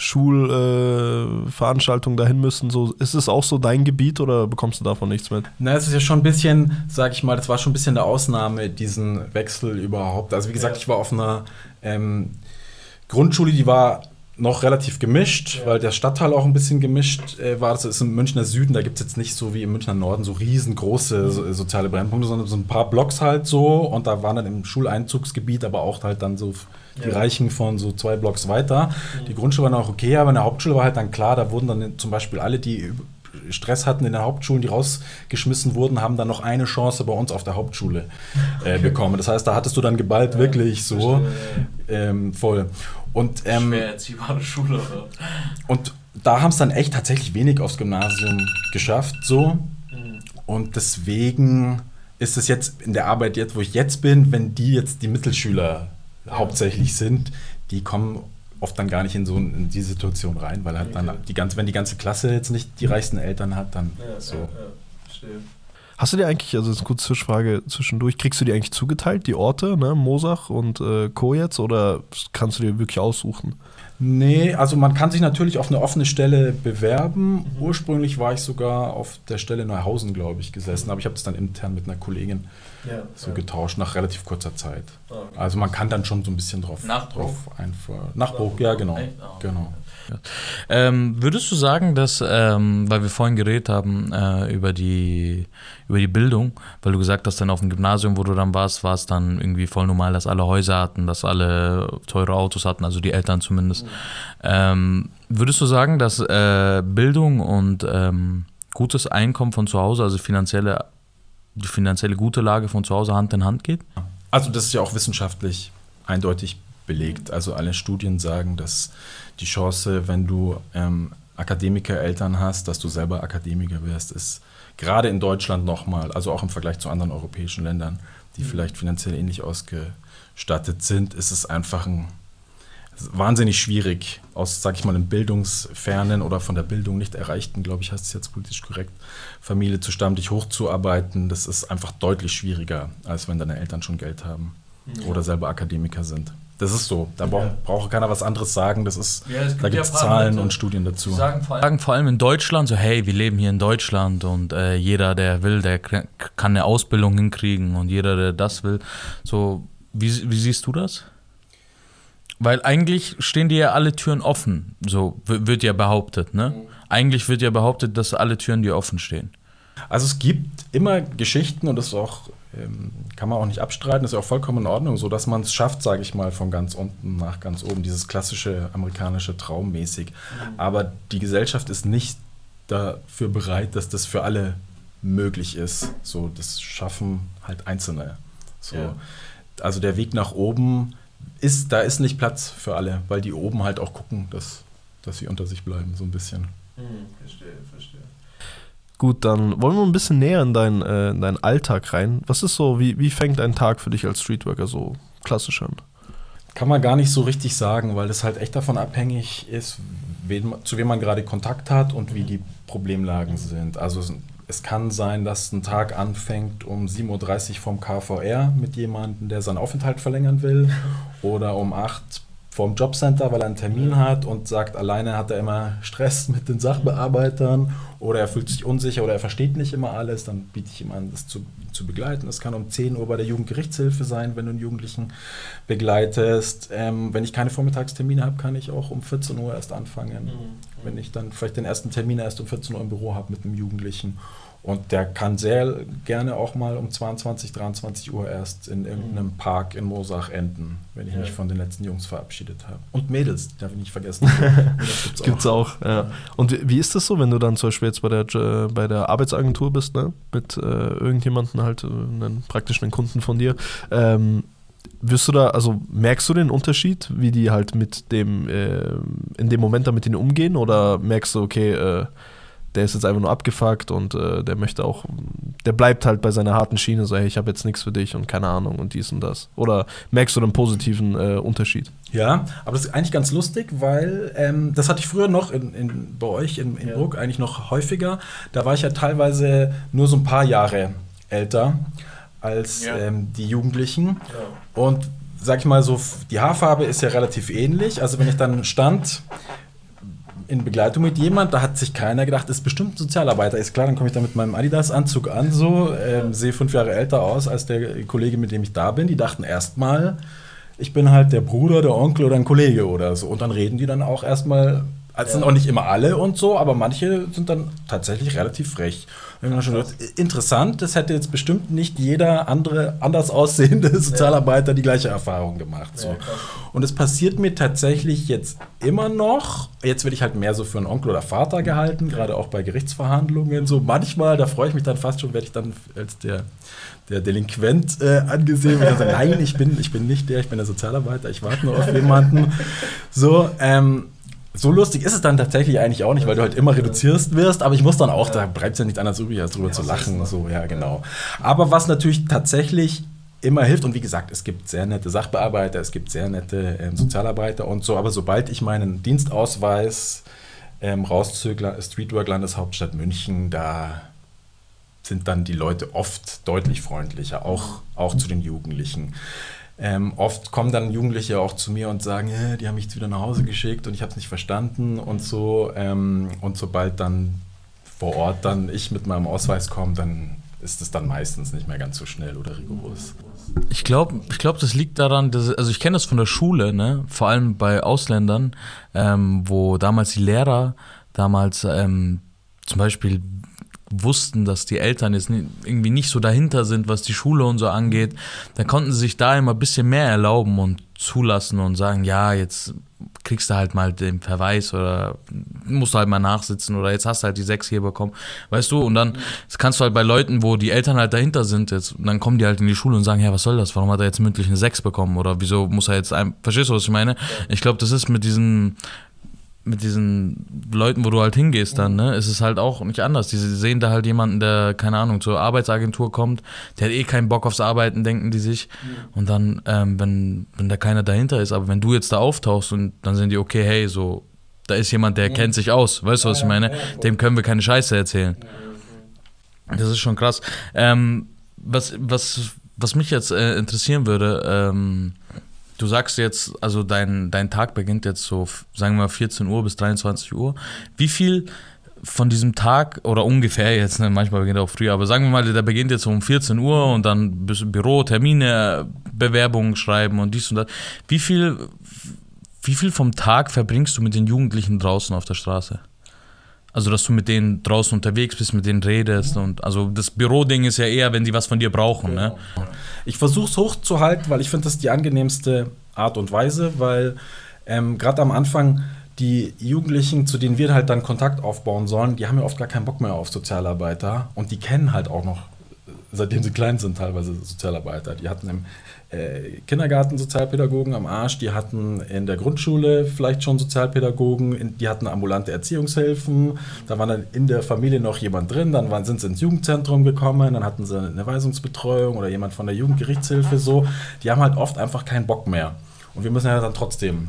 Schulveranstaltungen äh, dahin müssen. So, ist es auch so dein Gebiet oder bekommst du davon nichts mit? Na, es ist ja schon ein bisschen, sag ich mal, das war schon ein bisschen eine Ausnahme, diesen Wechsel überhaupt. Also wie gesagt, ja. ich war auf einer ähm, Grundschule, die war noch relativ gemischt, ja. weil der Stadtteil auch ein bisschen gemischt äh, war. Das ist im Münchner Süden, da gibt es jetzt nicht so wie im Münchner Norden so riesengroße so, soziale Brennpunkte, sondern so ein paar Blocks halt so und da waren dann im Schuleinzugsgebiet aber auch halt dann so die ja. Reichen von so zwei Blocks weiter. Mhm. Die Grundschule war noch okay, aber in der Hauptschule war halt dann klar, da wurden dann zum Beispiel alle, die Stress hatten in den Hauptschulen, die rausgeschmissen wurden, haben dann noch eine Chance bei uns auf der Hauptschule äh, bekommen. Das heißt, da hattest du dann geballt ja, wirklich so ähm, voll. Und, ähm, schwer erziehbare Schule. Oder? Und da haben es dann echt tatsächlich wenig aufs Gymnasium geschafft. So. Mhm. Und deswegen ist es jetzt in der Arbeit, jetzt, wo ich jetzt bin, wenn die jetzt die Mittelschüler ja. hauptsächlich sind, die kommen oft dann gar nicht in so in die Situation rein, weil halt okay. dann die ganze, wenn die ganze Klasse jetzt nicht die reichsten Eltern hat, dann ja, so. Ja, ja. Verstehe. Hast du dir eigentlich, also das ist eine kurze Zwischenfrage zwischendurch, kriegst du die eigentlich zugeteilt, die Orte, ne, Moosach und äh, Co. jetzt, oder kannst du dir wirklich aussuchen? Nee, also man kann sich natürlich auf eine offene Stelle bewerben. Mhm. Ursprünglich war ich sogar auf der Stelle Neuhausen, glaube ich, gesessen, mhm. aber ich habe das dann intern mit einer Kollegin ja, so ja. getauscht, nach relativ kurzer Zeit. Oh, okay. Also man kann dann schon so ein bisschen drauf, drauf einfach. Nachbruch, ja genau. Oh, genau. Ähm, würdest du sagen, dass, ähm, weil wir vorhin geredet haben äh, über, die, über die Bildung, weil du gesagt hast, dann auf dem Gymnasium, wo du dann warst, war es dann irgendwie voll normal, dass alle Häuser hatten, dass alle teure Autos hatten, also die Eltern zumindest. Mhm. Ähm, würdest du sagen, dass äh, Bildung und ähm, gutes Einkommen von zu Hause, also finanzielle, die finanzielle gute Lage von zu Hause Hand in Hand geht? Also das ist ja auch wissenschaftlich eindeutig belegt. Also alle Studien sagen, dass die Chance, wenn du ähm, Akademiker-Eltern hast, dass du selber Akademiker wirst, ist gerade in Deutschland nochmal, also auch im Vergleich zu anderen europäischen Ländern, die mhm. vielleicht finanziell ähnlich ausgestattet sind, ist es einfach ein, wahnsinnig schwierig, aus, sag ich mal, einem bildungsfernen oder von der Bildung nicht erreichten, glaube ich, heißt es jetzt politisch korrekt, Familie zu stammen, dich hochzuarbeiten. Das ist einfach deutlich schwieriger, als wenn deine Eltern schon Geld haben ja. oder selber Akademiker sind. Das ist so. Da braucht, ja. braucht keiner was anderes sagen. Das ist, ja, da gibt es ja Zahlen Leute, und Studien dazu. Sagen vor, sagen vor allem in Deutschland so, hey, wir leben hier in Deutschland und äh, jeder, der will, der kann eine Ausbildung hinkriegen und jeder, der das will. So, wie, wie siehst du das? Weil eigentlich stehen dir ja alle Türen offen, so w- wird ja behauptet, ne? Mhm. Eigentlich wird ja behauptet, dass alle Türen dir offen stehen. Also es gibt immer Geschichten und das ist auch, ähm, kann man auch nicht abstreiten, das ist ja auch vollkommen in Ordnung, so dass man es schafft, sage ich mal, von ganz unten nach ganz oben, dieses klassische amerikanische Traummäßig. Mhm. Aber die Gesellschaft ist nicht dafür bereit, dass das für alle möglich ist. So, das schaffen halt Einzelne. So. Ja. Also der Weg nach oben ist, da ist nicht Platz für alle, weil die oben halt auch gucken, dass, dass sie unter sich bleiben, so ein bisschen. Hm, verstehe, verstehe. Gut, dann wollen wir ein bisschen näher in, dein, äh, in deinen Alltag rein. Was ist so, wie, wie fängt ein Tag für dich als Streetworker so klassisch an? Kann man gar nicht so richtig sagen, weil das halt echt davon abhängig ist, wen, zu wem man gerade Kontakt hat und wie die Problemlagen sind. Also es kann sein, dass ein Tag anfängt um sieben Uhr dreißig vom K V R mit jemandem, der seinen Aufenthalt verlängern will, oder um acht vom Jobcenter, weil er einen Termin hat und sagt, alleine hat er immer Stress mit den Sachbearbeitern oder er fühlt sich unsicher oder er versteht nicht immer alles, dann biete ich ihm an, das zu, zu begleiten. Es kann um zehn Uhr bei der Jugendgerichtshilfe sein, wenn du einen Jugendlichen begleitest. Ähm, wenn ich keine Vormittagstermine habe, kann ich auch um vierzehn Uhr erst anfangen. Mhm. Wenn ich dann vielleicht den ersten Termin erst um vierzehn Uhr im Büro habe mit einem Jugendlichen. Und der kann sehr gerne auch mal um zweiundzwanzig, dreiundzwanzig Uhr erst in irgendeinem Park in Moosach enden, wenn ich ja. mich von den letzten Jungs verabschiedet habe. Und Mädels, darf ich nicht vergessen. Das gibt's auch. Gibt's auch, ja. Und wie, wie ist das so, wenn du dann zum Beispiel jetzt bei der, äh, bei der Arbeitsagentur bist, ne? Mit äh, irgendjemandem halt, äh, einen praktischen Kunden von dir, ähm, wirst du da, also merkst du den Unterschied, wie die halt mit dem, äh, in dem Moment damit ihnen umgehen, oder merkst du, okay, äh, der ist jetzt einfach nur abgefuckt und äh, der möchte auch, der bleibt halt bei seiner harten Schiene, so hey, ich habe jetzt nichts für dich und keine Ahnung und dies und das. Oder merkst du einen positiven äh, Unterschied? Ja, aber das ist eigentlich ganz lustig, weil ähm, das hatte ich früher noch in, in, bei euch in, in ja. Bruck eigentlich noch häufiger. Da war ich ja teilweise nur so ein paar Jahre älter als ja. ähm, die Jugendlichen. Ja. Und sag ich mal so, die Haarfarbe ist ja relativ ähnlich. Also wenn ich dann stand in Begleitung mit jemand, da hat sich keiner gedacht, das ist bestimmt ein Sozialarbeiter. Ist klar, dann komme ich da mit meinem Adidas-Anzug an, so, ähm, sehe fünf Jahre älter aus als der Kollege, mit dem ich da bin. Die dachten erstmal, ich bin halt der Bruder, der Onkel oder ein Kollege oder so. Und dann reden die dann auch erstmal, also ja. sind auch nicht immer alle und so, aber manche sind dann tatsächlich relativ frech. Schon gedacht, interessant, das hätte jetzt bestimmt nicht jeder andere anders aussehende Sozialarbeiter die gleiche Erfahrung gemacht. So. Ja, und es passiert mir tatsächlich jetzt immer noch, jetzt werde ich halt mehr so für einen Onkel oder Vater gehalten, gerade auch bei Gerichtsverhandlungen. So manchmal, da freue ich mich dann fast schon, werde ich dann als der, der Delinquent äh, angesehen. Und ich sage, nein, ich bin, ich bin nicht der, ich bin der Sozialarbeiter, ich warte nur auf jemanden. So, ähm, So lustig ist es dann tatsächlich eigentlich auch nicht, weil du halt immer reduzierst wirst, aber ich muss dann auch, ja. da bleibt es ja nichts anderes übrig, als drüber ja, zu lachen. So, ja, genau. Aber was natürlich tatsächlich immer hilft, und wie gesagt, es gibt sehr nette Sachbearbeiter, es gibt sehr nette ähm, Sozialarbeiter und so, aber sobald ich meinen Dienstausweis ähm, rauszöge, Streetwork Landeshauptstadt München, da sind dann die Leute oft deutlich freundlicher, auch, auch zu den Jugendlichen. Ähm, oft kommen dann Jugendliche auch zu mir und sagen, äh, die haben mich jetzt wieder nach Hause geschickt und ich habe es nicht verstanden und so. Ähm, und sobald dann vor Ort dann ich mit meinem Ausweis komme, dann ist es dann meistens nicht mehr ganz so schnell oder rigoros. Ich glaube, ich glaub, das liegt daran, dass, also ich kenne das von der Schule, ne? Vor allem bei Ausländern, ähm, wo damals die Lehrer damals ähm, zum Beispiel wussten, dass die Eltern jetzt irgendwie nicht so dahinter sind, was die Schule und so angeht, dann konnten sie sich da immer ein bisschen mehr erlauben und zulassen und sagen, ja, jetzt kriegst du halt mal den Verweis oder musst du halt mal nachsitzen oder jetzt hast du halt die sechs hier bekommen, weißt du, und dann das kannst du halt bei Leuten, wo die Eltern halt dahinter sind jetzt, und dann kommen die halt in die Schule und sagen, ja, was soll das, warum hat er jetzt mündlich eine sechs bekommen oder wieso muss er jetzt, ein, verstehst du, was ich meine? Ich glaube, das ist mit diesen mit diesen Leuten, wo du halt hingehst dann, ne, ist es halt auch nicht anders. Die sehen da halt jemanden, der, keine Ahnung, zur Arbeitsagentur kommt, der hat eh keinen Bock aufs Arbeiten, denken die sich. Und dann, ähm, wenn, wenn da keiner dahinter ist, aber wenn du jetzt da auftauchst und dann sind die, okay, hey, so, da ist jemand, der kennt sich aus, weißt du, was ich meine? Dem können wir keine Scheiße erzählen. Das ist schon krass. Ähm, was, was, was mich jetzt äh, interessieren würde, ähm, du sagst jetzt, also dein, dein Tag beginnt jetzt so, sagen wir mal vierzehn Uhr bis dreiundzwanzig Uhr. Wie viel von diesem Tag, oder ungefähr jetzt, ne, manchmal beginnt er auch früher, aber sagen wir mal, der beginnt jetzt um vierzehn Uhr und dann bis Büro, Termine, Bewerbungen schreiben und dies und das. Wie viel wie viel vom Tag verbringst du mit den Jugendlichen draußen auf der Straße? Also, dass du mit denen draußen unterwegs bist, mit denen redest. Und also das Büroding ist ja eher, wenn die was von dir brauchen. Ne? Ich versuche es hochzuhalten, weil ich finde, das ist die angenehmste Art und Weise, weil ähm, gerade am Anfang die Jugendlichen, zu denen wir halt dann Kontakt aufbauen sollen, die haben ja oft gar keinen Bock mehr auf Sozialarbeiter und die kennen halt auch noch, seitdem sie klein sind, teilweise Sozialarbeiter. Die hatten im äh, Kindergarten Sozialpädagogen am Arsch, die hatten in der Grundschule vielleicht schon Sozialpädagogen, in, die hatten ambulante Erziehungshilfen, da war dann in der Familie noch jemand drin, dann waren, sind sie ins Jugendzentrum gekommen, dann hatten sie eine Weisungsbetreuung oder jemand von der Jugendgerichtshilfe so. Die haben halt oft einfach keinen Bock mehr. Und wir müssen ja dann trotzdem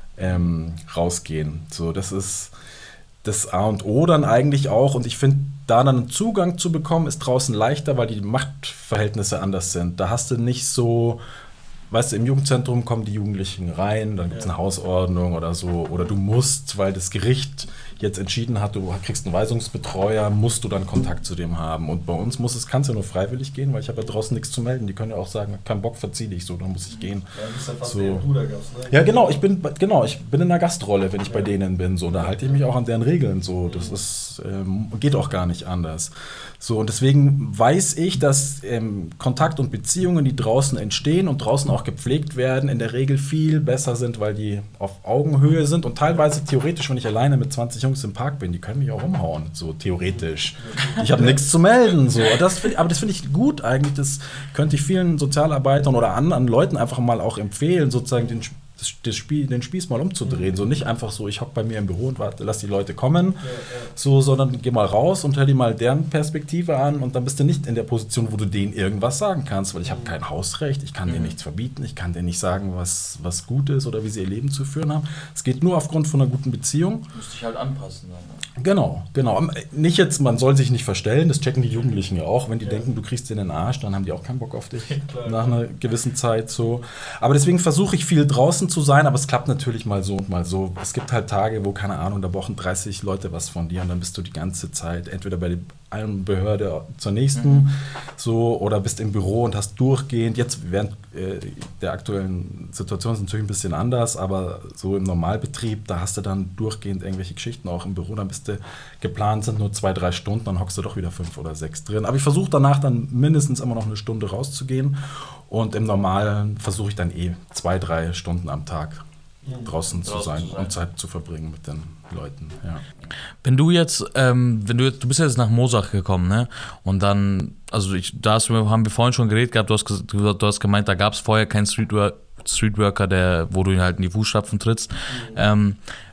ähm, rausgehen. So, das ist das A und O dann eigentlich auch. Und ich finde, da dann einen Zugang zu bekommen, ist draußen leichter, weil die Machtverhältnisse anders sind. Da hast du nicht so, weißt du, im Jugendzentrum kommen die Jugendlichen rein, dann gibt es eine Hausordnung oder so. Oder du musst, weil das Gericht jetzt entschieden hat, du kriegst einen Weisungsbetreuer, musst du dann Kontakt zu dem haben. Und bei uns muss es, kannst du ja nur freiwillig gehen, weil ich habe ja draußen nichts zu melden. Die können ja auch sagen, kein Bock, verzieh dich, so, dann muss ich gehen. Ja, du bist ja fast so. wie ein Brudergast, ne? Ja, genau, ich bin, genau, ich bin in einer Gastrolle, wenn ich bei denen bin. So, da halte ich mich auch an deren Regeln. So, das ist, ähm, geht auch gar nicht anders. So, und deswegen weiß ich, dass ähm, Kontakt und Beziehungen, die draußen entstehen und draußen auch gepflegt werden, in der Regel viel besser sind, weil die auf Augenhöhe sind und teilweise theoretisch, wenn ich alleine mit zwanzig Jungs im Park bin, die können mich auch umhauen, so theoretisch. Ich habe nichts zu melden, so. Das find, aber das finde ich gut eigentlich, das könnte ich vielen Sozialarbeitern oder anderen Leuten einfach mal auch empfehlen, sozusagen den Das, das Spiel, den Spieß mal umzudrehen. So nicht einfach so, ich hocke bei mir im Büro und warte, lass die Leute kommen, ja, ja. so, sondern geh mal raus und hör dir mal deren Perspektive an und dann bist du nicht in der Position, wo du denen irgendwas sagen kannst, weil ich habe kein Hausrecht, ich kann mhm. denen nichts verbieten, ich kann denen nicht sagen, was, was gut ist oder wie sie ihr Leben zu führen haben. Es geht nur aufgrund von einer guten Beziehung. Du musst dich halt anpassen. Dann, ne? Genau, genau. Nicht jetzt, man soll sich nicht verstellen, das checken die Jugendlichen ja auch. Wenn die ja. denken, du kriegst den in den Arsch, dann haben die auch keinen Bock auf dich Klar, nach einer gewissen Zeit. So. Aber deswegen versuche ich viel draußen zu sein, aber es klappt natürlich mal so und mal so. Es gibt halt Tage, wo, keine Ahnung, da brauchen dreißig Leute was von dir und dann bist du die ganze Zeit entweder bei der einen Behörde zur nächsten mhm. so oder bist im Büro und hast durchgehend, jetzt während äh, der aktuellen Situation ist es natürlich ein bisschen anders, aber so im Normalbetrieb, da hast du dann durchgehend irgendwelche Geschichten auch im Büro, dann bist du geplant, sind nur zwei, drei Stunden, dann hockst du doch wieder fünf oder sechs drin. Aber ich versuche danach dann mindestens immer noch eine Stunde rauszugehen und im Normalen versuche ich dann eh zwei, drei Stunden am Tag draußen, draußen zu, sein zu sein und Zeit zu verbringen mit den Leuten, ja. Wenn du jetzt, ähm, wenn du du bist jetzt nach Moosach gekommen, ne? Und dann, also ich, da hast wir, haben wir vorhin schon geredet gehabt, du hast, du, du hast gemeint, da gab es vorher keinen Streetwork, Streetworker, der, wo du halt in die Fußstapfen trittst. Mhm. Ähm,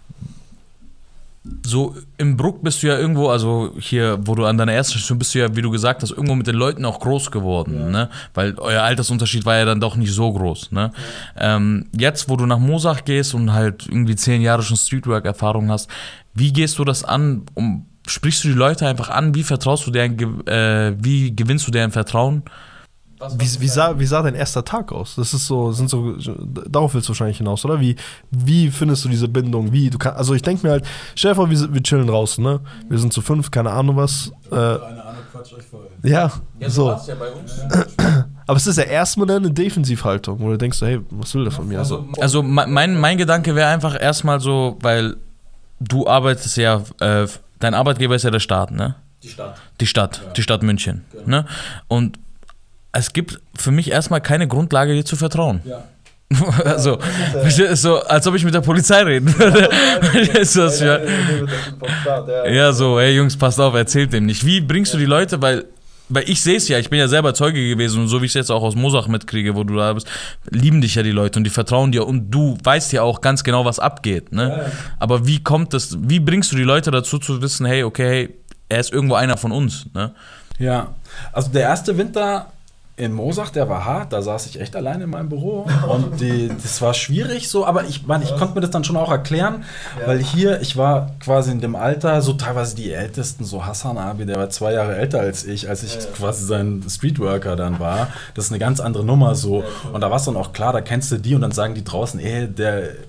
so im Bruck bist du ja irgendwo, also hier, wo du an deiner ersten Station bist du ja, wie du gesagt hast, irgendwo mit den Leuten auch groß geworden, ja. ne? Weil euer Altersunterschied war ja dann doch nicht so groß, ne? Ja. Ähm, jetzt, wo du nach Moosach gehst und halt irgendwie zehn Jahre schon Streetwork-Erfahrung hast, wie gehst du das an? Um, sprichst du die Leute einfach an? Wie vertraust du deren, äh, wie gewinnst du deren Vertrauen? Was, was wie, wie, sah, wie sah dein erster Tag aus? Das ist so, sind so, darauf willst du wahrscheinlich hinaus, oder? Wie, wie findest du diese Bindung? Wie, du kann, also ich denke mir halt, stell dir vor, wir, wir chillen draußen, ne? Wir sind zu fünf, keine Ahnung was. Äh, keine Ahnung, quatsch euch voll. Ja, ja so. so. Ja bei uns. Aber es ist ja erstmal eine Defensivhaltung, wo du denkst, hey, was will der von mir? Also, also mein, mein Gedanke wäre einfach erstmal so, weil du arbeitest ja, äh, dein Arbeitgeber ist ja der Staat, ne? Die Stadt. Die Stadt, ja. die Stadt München, genau. ne? Und es gibt für mich erstmal keine Grundlage, dir zu vertrauen. Ja. Also, ja, so, als ob ich mit der Polizei reden würde. ist das, ja. ja, so, hey Jungs, passt auf, erzählt dem nicht. Wie bringst du die Leute, weil, weil ich sehe es ja, ich bin ja selber Zeuge gewesen und so wie ich es jetzt auch aus Moosach mitkriege, wo du da bist, lieben dich ja die Leute und die vertrauen dir und du weißt ja auch ganz genau, was abgeht. Ne? Ja. Aber wie kommt das, wie bringst du die Leute dazu zu wissen, hey, okay, hey, er ist irgendwo einer von uns? Ne? Ja, also der erste Winter in Moosach, der war hart, da saß ich echt alleine in meinem Büro und die, das war schwierig so, aber ich meine, ich konnte mir das dann schon auch erklären, ja. weil hier, ich war quasi in dem Alter, so teilweise die Ältesten, so Hassan Abi, der war zwei Jahre älter als ich, als ich ja, ja. quasi sein Streetworker dann war, das ist eine ganz andere Nummer so ja, und da war es dann auch klar, da kennst du die und dann sagen die draußen, ey, der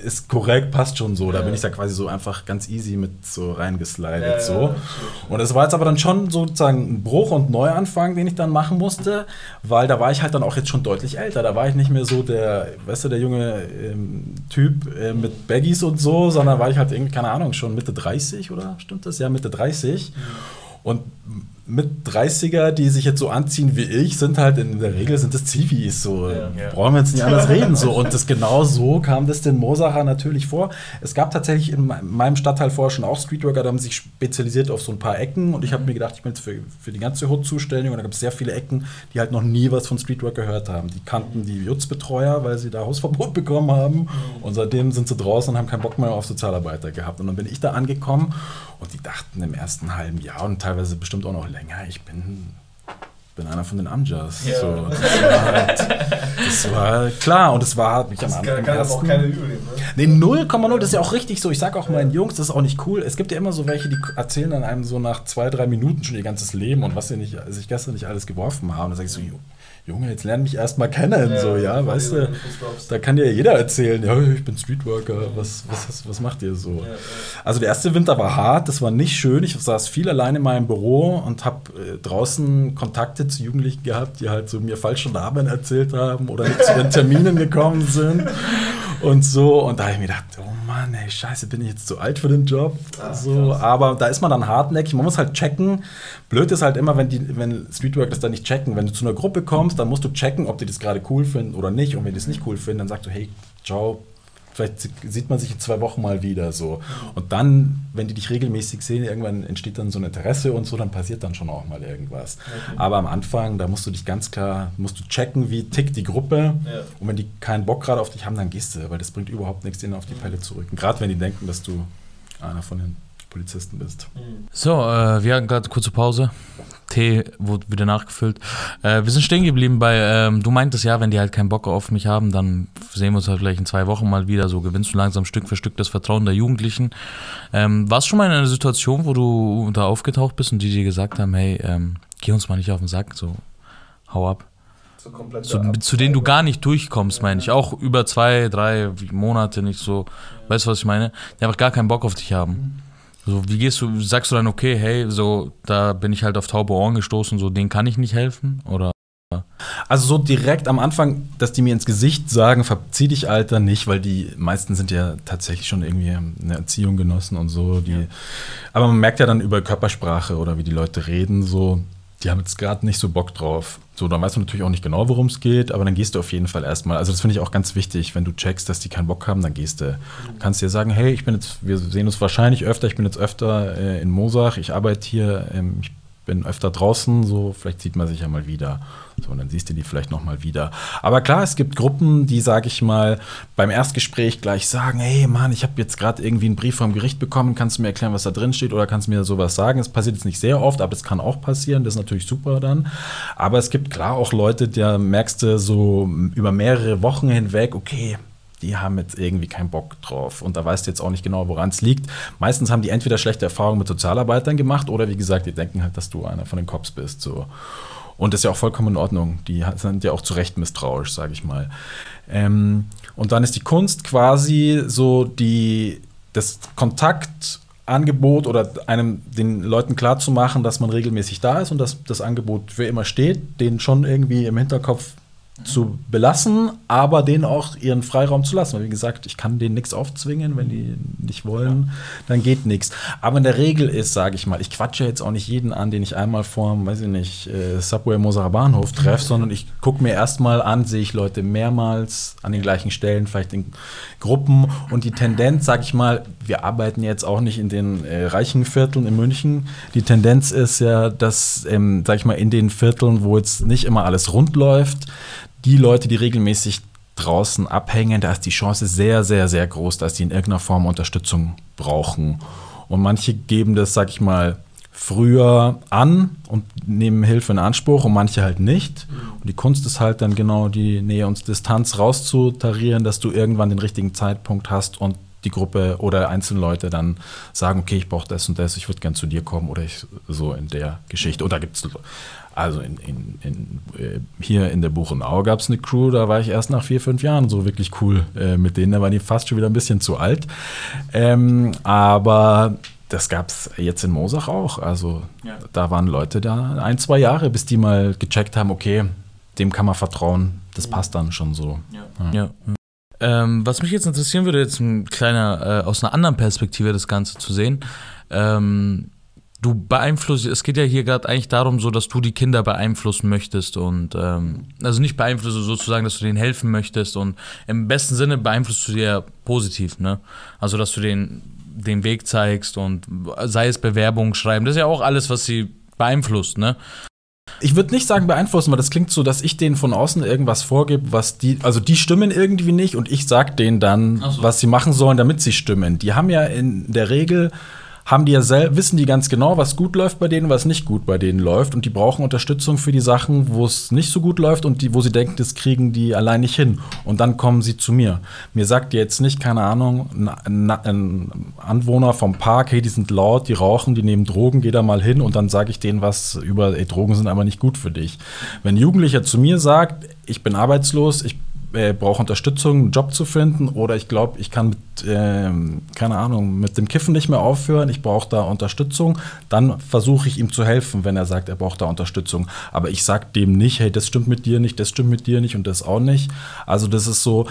ist korrekt, passt schon so. Da bin ich da quasi so einfach ganz easy mit so reingeslidet. Ja, so. ja, Und es war jetzt aber dann schon sozusagen ein Bruch und Neuanfang, den ich dann machen musste, weil da war ich halt dann auch jetzt schon deutlich älter. Da war ich nicht mehr so der, weißt du, der junge ähm, Typ äh, mit Baggies und so, sondern war ich halt irgendwie, keine Ahnung, schon Mitte dreißig oder stimmt das? Ja, Mitte dreißig. Und mit dreißiger, die sich jetzt so anziehen wie ich, sind halt in der Regel sind das Zivis, so Ja. Ja. brauchen wir jetzt nicht anders reden, so. Und das genau so kam das den Mosacher natürlich vor. Es gab tatsächlich in meinem Stadtteil vorher schon auch Streetworker, da haben sich spezialisiert auf so ein paar Ecken und ich habe mir gedacht, ich bin jetzt für, für die ganze Hood zuständig und da gab es sehr viele Ecken, die halt noch nie was von Streetwork gehört haben. Die kannten die Jutzbetreuer, weil sie da Hausverbot bekommen haben und seitdem sind sie draußen und haben keinen Bock mehr auf Sozialarbeiter gehabt. Und dann bin ich da angekommen und die dachten im ersten halben Jahr und teilweise bestimmt auch noch länger, ich bin, bin einer von den Amjas. Ja. So, das, war halt, das war klar und es war ich Das am kann, am kann aber auch ersten- keiner übel nehmen, ne? Nee, null Komma null, das ist ja auch richtig so. Ich sag auch meinen Jungs, das ist auch nicht cool. Es gibt ja immer so welche, die erzählen dann einem so nach zwei, drei Minuten schon ihr ganzes Leben und was sie nicht, sich gestern nicht alles geworfen haben. Da sag ich so, Junge, jetzt lern mich erst mal kennen, Ja, so, ja, bevor weißt die du. so den Fuß draufst. Da kann dir jeder erzählen, ja, ich bin Streetworker, was, was, was, was macht ihr so? Ja, ja. Also der erste Winter war hart, das war nicht schön. Ich saß viel allein in meinem Büro und habe äh, draußen Kontakte zu Jugendlichen gehabt, die halt so mir falsche Namen erzählt haben oder nicht zu ihren Terminen gekommen sind und so. Und da habe ich mir gedacht, oh Mann, ey, scheiße, bin ich jetzt zu alt für den Job? Ah, so, krass. aber da ist man dann hartnäckig, man muss halt checken. Blöd ist halt immer, wenn die, wenn Streetworker das dann nicht checken. Wenn du zu einer Gruppe kommst, dann musst du checken, ob die das gerade cool finden oder nicht. Und wenn die es nicht cool finden, dann sagst du, hey, ciao, vielleicht sieht man sich in zwei Wochen mal wieder so. Und dann, wenn die dich regelmäßig sehen, irgendwann entsteht dann so ein Interesse und so, dann passiert dann schon auch mal irgendwas. Okay. Aber am Anfang, da musst du dich ganz klar, musst du checken, wie tickt die Gruppe. Ja. Und wenn die keinen Bock gerade auf dich haben, dann gehst du, weil das bringt überhaupt nichts, denen auf die Pelle zu rücken. Gerade wenn die denken, dass du einer von den Polizisten bist. Mhm. So, äh, wir hatten gerade eine kurze Pause. Tee wurde wieder nachgefüllt. Äh, wir sind stehen geblieben bei, ähm, du meintest ja, wenn die halt keinen Bock auf mich haben, dann sehen wir uns halt vielleicht in zwei Wochen mal wieder. So gewinnst du langsam Stück für Stück das Vertrauen der Jugendlichen. Ähm, warst du schon mal in einer Situation, wo du da aufgetaucht bist und die dir gesagt haben, hey, ähm, geh uns mal nicht auf den Sack, so hau ab. So komplett So, zu denen du gar nicht durchkommst, meine ich. Auch über zwei, drei Monate nicht so. Weißt du, was ich meine? Die einfach gar keinen Bock auf dich haben. So, wie gehst du, sagst du dann, okay, hey, so, da bin ich halt auf taube Ohren gestoßen, so, denen kann ich nicht helfen? Oder? Also so direkt am Anfang, dass die mir ins Gesicht sagen, verzieh dich, Alter, nicht, weil die meisten sind ja tatsächlich schon irgendwie eine Erziehung genossen und so. Die, Ja. Aber man merkt ja dann über Körpersprache oder wie die Leute reden, so, die haben jetzt gerade nicht so Bock drauf. So, dann weißt du natürlich auch nicht genau, worum es geht, aber dann gehst du auf jeden Fall erstmal. Also das finde ich auch ganz wichtig, wenn du checkst, dass die keinen Bock haben, dann gehst du. Du kannst dir sagen, hey, ich bin jetzt, wir sehen uns wahrscheinlich öfter, ich bin jetzt öfter äh, in Mosach, ich arbeite hier, ähm, ich bin öfter draußen, so, vielleicht sieht man sich ja mal wieder. So, und dann siehst du die vielleicht noch mal wieder. Aber klar, es gibt Gruppen, die, sag ich mal, beim Erstgespräch gleich sagen, hey Mann, ich habe jetzt gerade irgendwie einen Brief vom Gericht bekommen, kannst du mir erklären, was da drin steht oder kannst du mir sowas sagen? Das passiert jetzt nicht sehr oft, aber das kann auch passieren, das ist natürlich super dann. Aber es gibt klar auch Leute, da merkst du so über mehrere Wochen hinweg, okay, die haben jetzt irgendwie keinen Bock drauf. Und da weißt du jetzt auch nicht genau, woran es liegt. Meistens haben die entweder schlechte Erfahrungen mit Sozialarbeitern gemacht oder wie gesagt, die denken halt, dass du einer von den Cops bist. So. Und das ist ja auch vollkommen in Ordnung. Die sind ja auch zu Recht misstrauisch, sage ich mal. Ähm, und dann ist die Kunst quasi so die, das Kontaktangebot oder einem den Leuten klarzumachen, dass man regelmäßig da ist und dass das Angebot für immer steht, denen schon irgendwie im Hinterkopf zu belassen, aber denen auch ihren Freiraum zu lassen. Weil wie gesagt, ich kann denen nichts aufzwingen, wenn die nicht wollen, dann geht nichts. Aber in der Regel ist, sage ich mal, ich quatsche jetzt auch nicht jeden an, den ich einmal vor, weiß ich nicht, äh, Subway Mosacher Bahnhof treffe, sondern ich gucke mir erstmal an, sehe ich Leute mehrmals an den gleichen Stellen, vielleicht in Gruppen und die Tendenz, sage ich mal, wir arbeiten jetzt auch nicht in den äh, reichen Vierteln in München. Die Tendenz ist ja, dass, ähm, sage ich mal, in den Vierteln, wo jetzt nicht immer alles rund läuft, die Leute, die regelmäßig draußen abhängen, da ist die Chance sehr, sehr, sehr groß, dass die in irgendeiner Form Unterstützung brauchen. Und manche geben das, sag ich mal, früher an und nehmen Hilfe in Anspruch und manche halt nicht. Und die Kunst ist halt dann genau die Nähe und Distanz rauszutarieren, dass du irgendwann den richtigen Zeitpunkt hast und die Gruppe oder einzelne Leute dann sagen, okay, ich brauche das und das, ich würde gern zu dir kommen oder ich so in der Geschichte. Und da gibt es, also in, in, in, hier in der Buchenau gab es eine Crew, da war ich erst nach vier, fünf Jahren so wirklich cool äh, mit denen, da waren die fast schon wieder ein bisschen zu alt. Ähm, aber das gab es jetzt in Moosach auch. Also ja. Da waren Leute da ein, zwei Jahre, bis die mal gecheckt haben, okay, dem kann man vertrauen, das passt dann schon so. Ja. Ja. Ja. Ähm, was mich jetzt interessieren würde, jetzt ein kleiner, äh, aus einer anderen Perspektive das Ganze zu sehen. Ähm, du beeinflusst, es geht ja hier gerade eigentlich darum, so, dass du die Kinder beeinflussen möchtest und, ähm, also nicht beeinflussen, sozusagen, dass du denen helfen möchtest und im besten Sinne beeinflusst du die ja positiv, ne? Also, dass du denen den Weg zeigst und sei es Bewerbungen schreiben, das ist ja auch alles, was sie beeinflusst, ne? Ich würde nicht sagen beeinflussen, weil das klingt so, dass ich denen von außen irgendwas vorgebe, was die, also die stimmen irgendwie nicht und ich sag denen dann, so. was sie machen sollen, damit sie stimmen. Die haben ja in der Regel, haben die ja sel- wissen die ganz genau, was gut läuft bei denen, was nicht gut bei denen läuft und die brauchen Unterstützung für die Sachen, wo es nicht so gut läuft und die, wo sie denken, das kriegen die allein nicht hin und dann kommen sie zu mir. Mir sagt jetzt nicht, keine Ahnung, ein, ein Anwohner vom Park, hey, die sind laut, die rauchen, die nehmen Drogen, geh da mal hin und dann sage ich denen was über, ey, Drogen sind aber nicht gut für dich. Wenn ein Jugendlicher zu mir sagt, ich bin arbeitslos, ich äh, brauche Unterstützung, einen Job zu finden oder ich glaube, ich kann mit, äh, keine Ahnung, mit dem Kiffen nicht mehr aufhören, ich brauche da Unterstützung, dann versuche ich ihm zu helfen, wenn er sagt, er braucht da Unterstützung. Aber ich sage dem nicht, hey, das stimmt mit dir nicht, das stimmt mit dir nicht und das auch nicht. Also das ist so,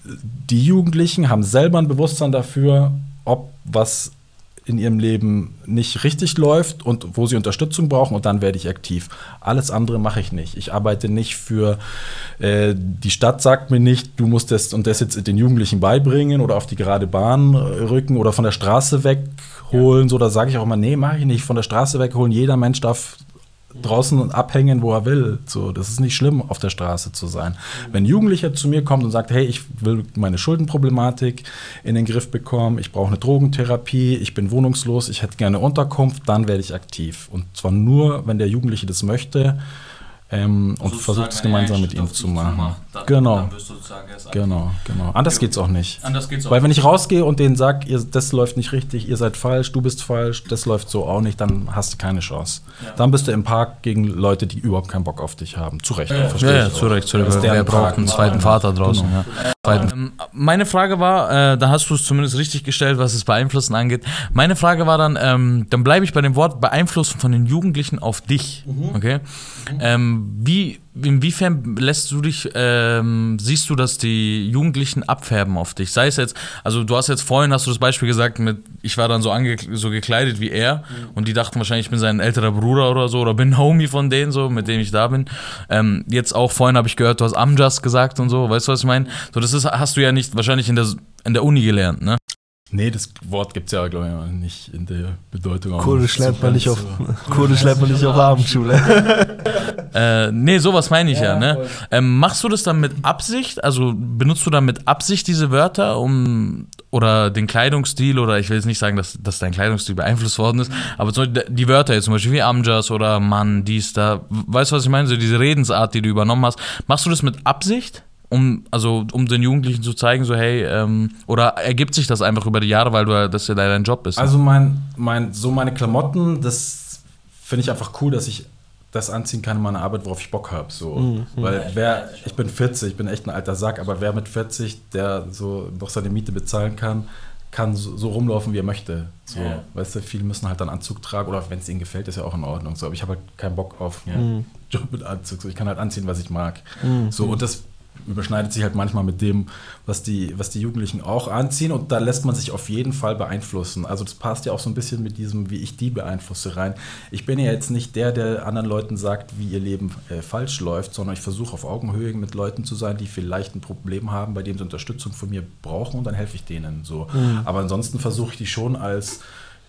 die Jugendlichen haben selber ein Bewusstsein dafür, ob was in ihrem Leben nicht richtig läuft und wo sie Unterstützung brauchen und dann werde ich aktiv. Alles andere mache ich nicht. Ich arbeite nicht für, äh, die Stadt sagt mir nicht, du musst das und das jetzt den Jugendlichen beibringen oder auf die gerade Bahn rücken oder von der Straße wegholen. Ja. So, da sage ich auch immer, nee, mache ich nicht. Von der Straße wegholen, jeder Mensch darf draußen abhängen, wo er will. So, das ist nicht schlimm, auf der Straße zu sein. Mhm. Wenn ein Jugendlicher zu mir kommt und sagt, hey, ich will meine Schuldenproblematik in den Griff bekommen, ich brauche eine Drogentherapie, ich bin wohnungslos, ich hätte gerne Unterkunft, dann werde ich aktiv. Und zwar nur, wenn der Jugendliche das möchte ähm, und versucht es gemeinsam mit ihm zu machen. Macht, dann, genau. Dann wirst du sozusagen erst genau, genau. Anders geht's auch nicht. Anders geht's auch. Weil wenn ich rausgehe und denen sage, ihr, das läuft nicht richtig, ihr seid falsch, du bist falsch, das läuft so auch nicht, dann hast du keine Chance. Ja. Dann bist du im Park gegen Leute, die überhaupt keinen Bock auf dich haben. Zu Recht. Ja, ja, ja zu Recht. Zu Recht. Wer braucht einen zweiten Vater draußen? Genau. Ja. Ähm, meine Frage war, äh, da hast du es zumindest richtig gestellt, was das Beeinflussen angeht. Meine Frage war dann, ähm, dann bleibe ich bei dem Wort Beeinflussen von den Jugendlichen auf dich. Mhm. Okay? Mhm. Ähm, wie, inwiefern lässt du dich, ähm, siehst du, dass die Jugendlichen abfärben auf dich? Sei es jetzt, also du hast jetzt vorhin, hast du das Beispiel gesagt, mit, ich war dann so, ange, so gekleidet wie er mhm. und die dachten wahrscheinlich, ich bin sein älterer Bruder oder so oder bin Homie von denen, so, mit dem ich da bin. Ähm, jetzt auch vorhin habe ich gehört, du hast Amjas gesagt und so, weißt du, was ich meine? So, das ist, hast du ja nicht wahrscheinlich in der, in der Uni gelernt, ne? Nee, das Wort gibt es ja, glaube ich, nicht in der Bedeutung. Kurdisch lernt man nicht auf, Kurdisch lernt man nicht auf Abendschule. äh, nee, sowas meine ich ja, ja ne? Ähm, machst du das dann mit Absicht? Also benutzt du dann mit Absicht diese Wörter, um oder den Kleidungsstil, oder ich will jetzt nicht sagen, dass, dass dein Kleidungsstil beeinflusst worden ist, aber zum Beispiel die Wörter jetzt zum Beispiel wie Amjas oder Mann, dies, da, weißt du, was ich meine? So diese Redensart, die du übernommen hast. Machst du das mit Absicht? Um, also, um den Jugendlichen zu zeigen, so hey, ähm, oder ergibt sich das einfach über die Jahre, weil du das ja dein Job ist? Also mein, mein, so meine Klamotten, das finde ich einfach cool, dass ich das anziehen kann in meiner Arbeit, worauf ich Bock habe. So. Mhm. Weil wer, ich bin vierzig, ich bin echt ein alter Sack, aber wer mit vierzig, der so noch seine Miete bezahlen kann, kann so, so rumlaufen, wie er möchte. So, yeah. Weißt du, viele müssen halt dann Anzug tragen oder wenn es ihnen gefällt, ist ja auch in Ordnung. So, aber ich habe halt keinen Bock auf einen yeah. Job mit Anzug. So, ich kann halt anziehen, was ich mag. Mhm. So, und das überschneidet sich halt manchmal mit dem, was die, was die Jugendlichen auch anziehen und da lässt man sich auf jeden Fall beeinflussen. Also das passt ja auch so ein bisschen mit diesem, wie ich die beeinflusse rein. Ich bin ja jetzt nicht der, der anderen Leuten sagt, wie ihr Leben äh, falsch läuft, sondern ich versuche auf Augenhöhe mit Leuten zu sein, die vielleicht ein Problem haben, bei denen sie Unterstützung von mir brauchen und dann helfe ich denen so. Mhm. Aber ansonsten versuche ich die schon als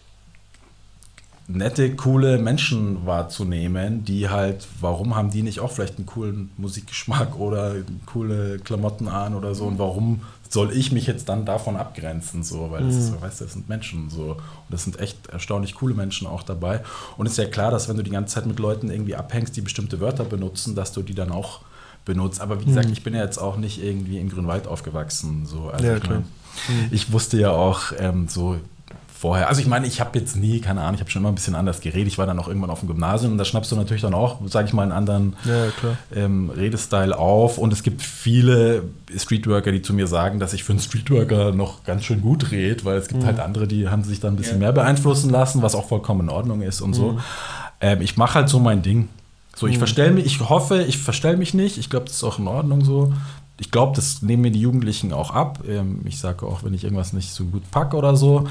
nette, coole Menschen wahrzunehmen, die halt, warum haben die nicht auch vielleicht einen coolen Musikgeschmack oder coole Klamotten an oder so und warum soll ich mich jetzt dann davon abgrenzen, so, weil das ist, mhm. weißt du, das sind Menschen so und das sind echt erstaunlich coole Menschen auch dabei und es ist ja klar, dass wenn du die ganze Zeit mit Leuten irgendwie abhängst, die bestimmte Wörter benutzen, dass du die dann auch benutzt. Aber wie gesagt, mhm. ich bin ja jetzt auch nicht irgendwie in Grünwald aufgewachsen. So. Also ja, ich, klar. mein, mhm. ich wusste ja auch ähm, so vorher, also ich meine, ich habe jetzt nie, keine Ahnung, ich habe schon immer ein bisschen anders geredet. Ich war dann auch irgendwann auf dem Gymnasium und da schnappst du natürlich dann auch, sage ich mal, einen anderen ja, klar. Ähm, Redestyle auf. Und es gibt viele Streetworker, die zu mir sagen, dass ich für einen Streetworker noch ganz schön gut rede, weil es gibt mhm. halt andere, die haben sich dann ein bisschen ja. mehr beeinflussen lassen, was auch vollkommen in Ordnung ist und mhm. so. Ähm, ich mache halt so mein Ding. So, ich mhm. verstell mich, ich hoffe, ich verstell mich nicht. Ich glaube, das ist auch in Ordnung so. Ich glaube, das nehmen mir die Jugendlichen auch ab. Ähm, ich sage auch, wenn ich irgendwas nicht so gut packe oder so.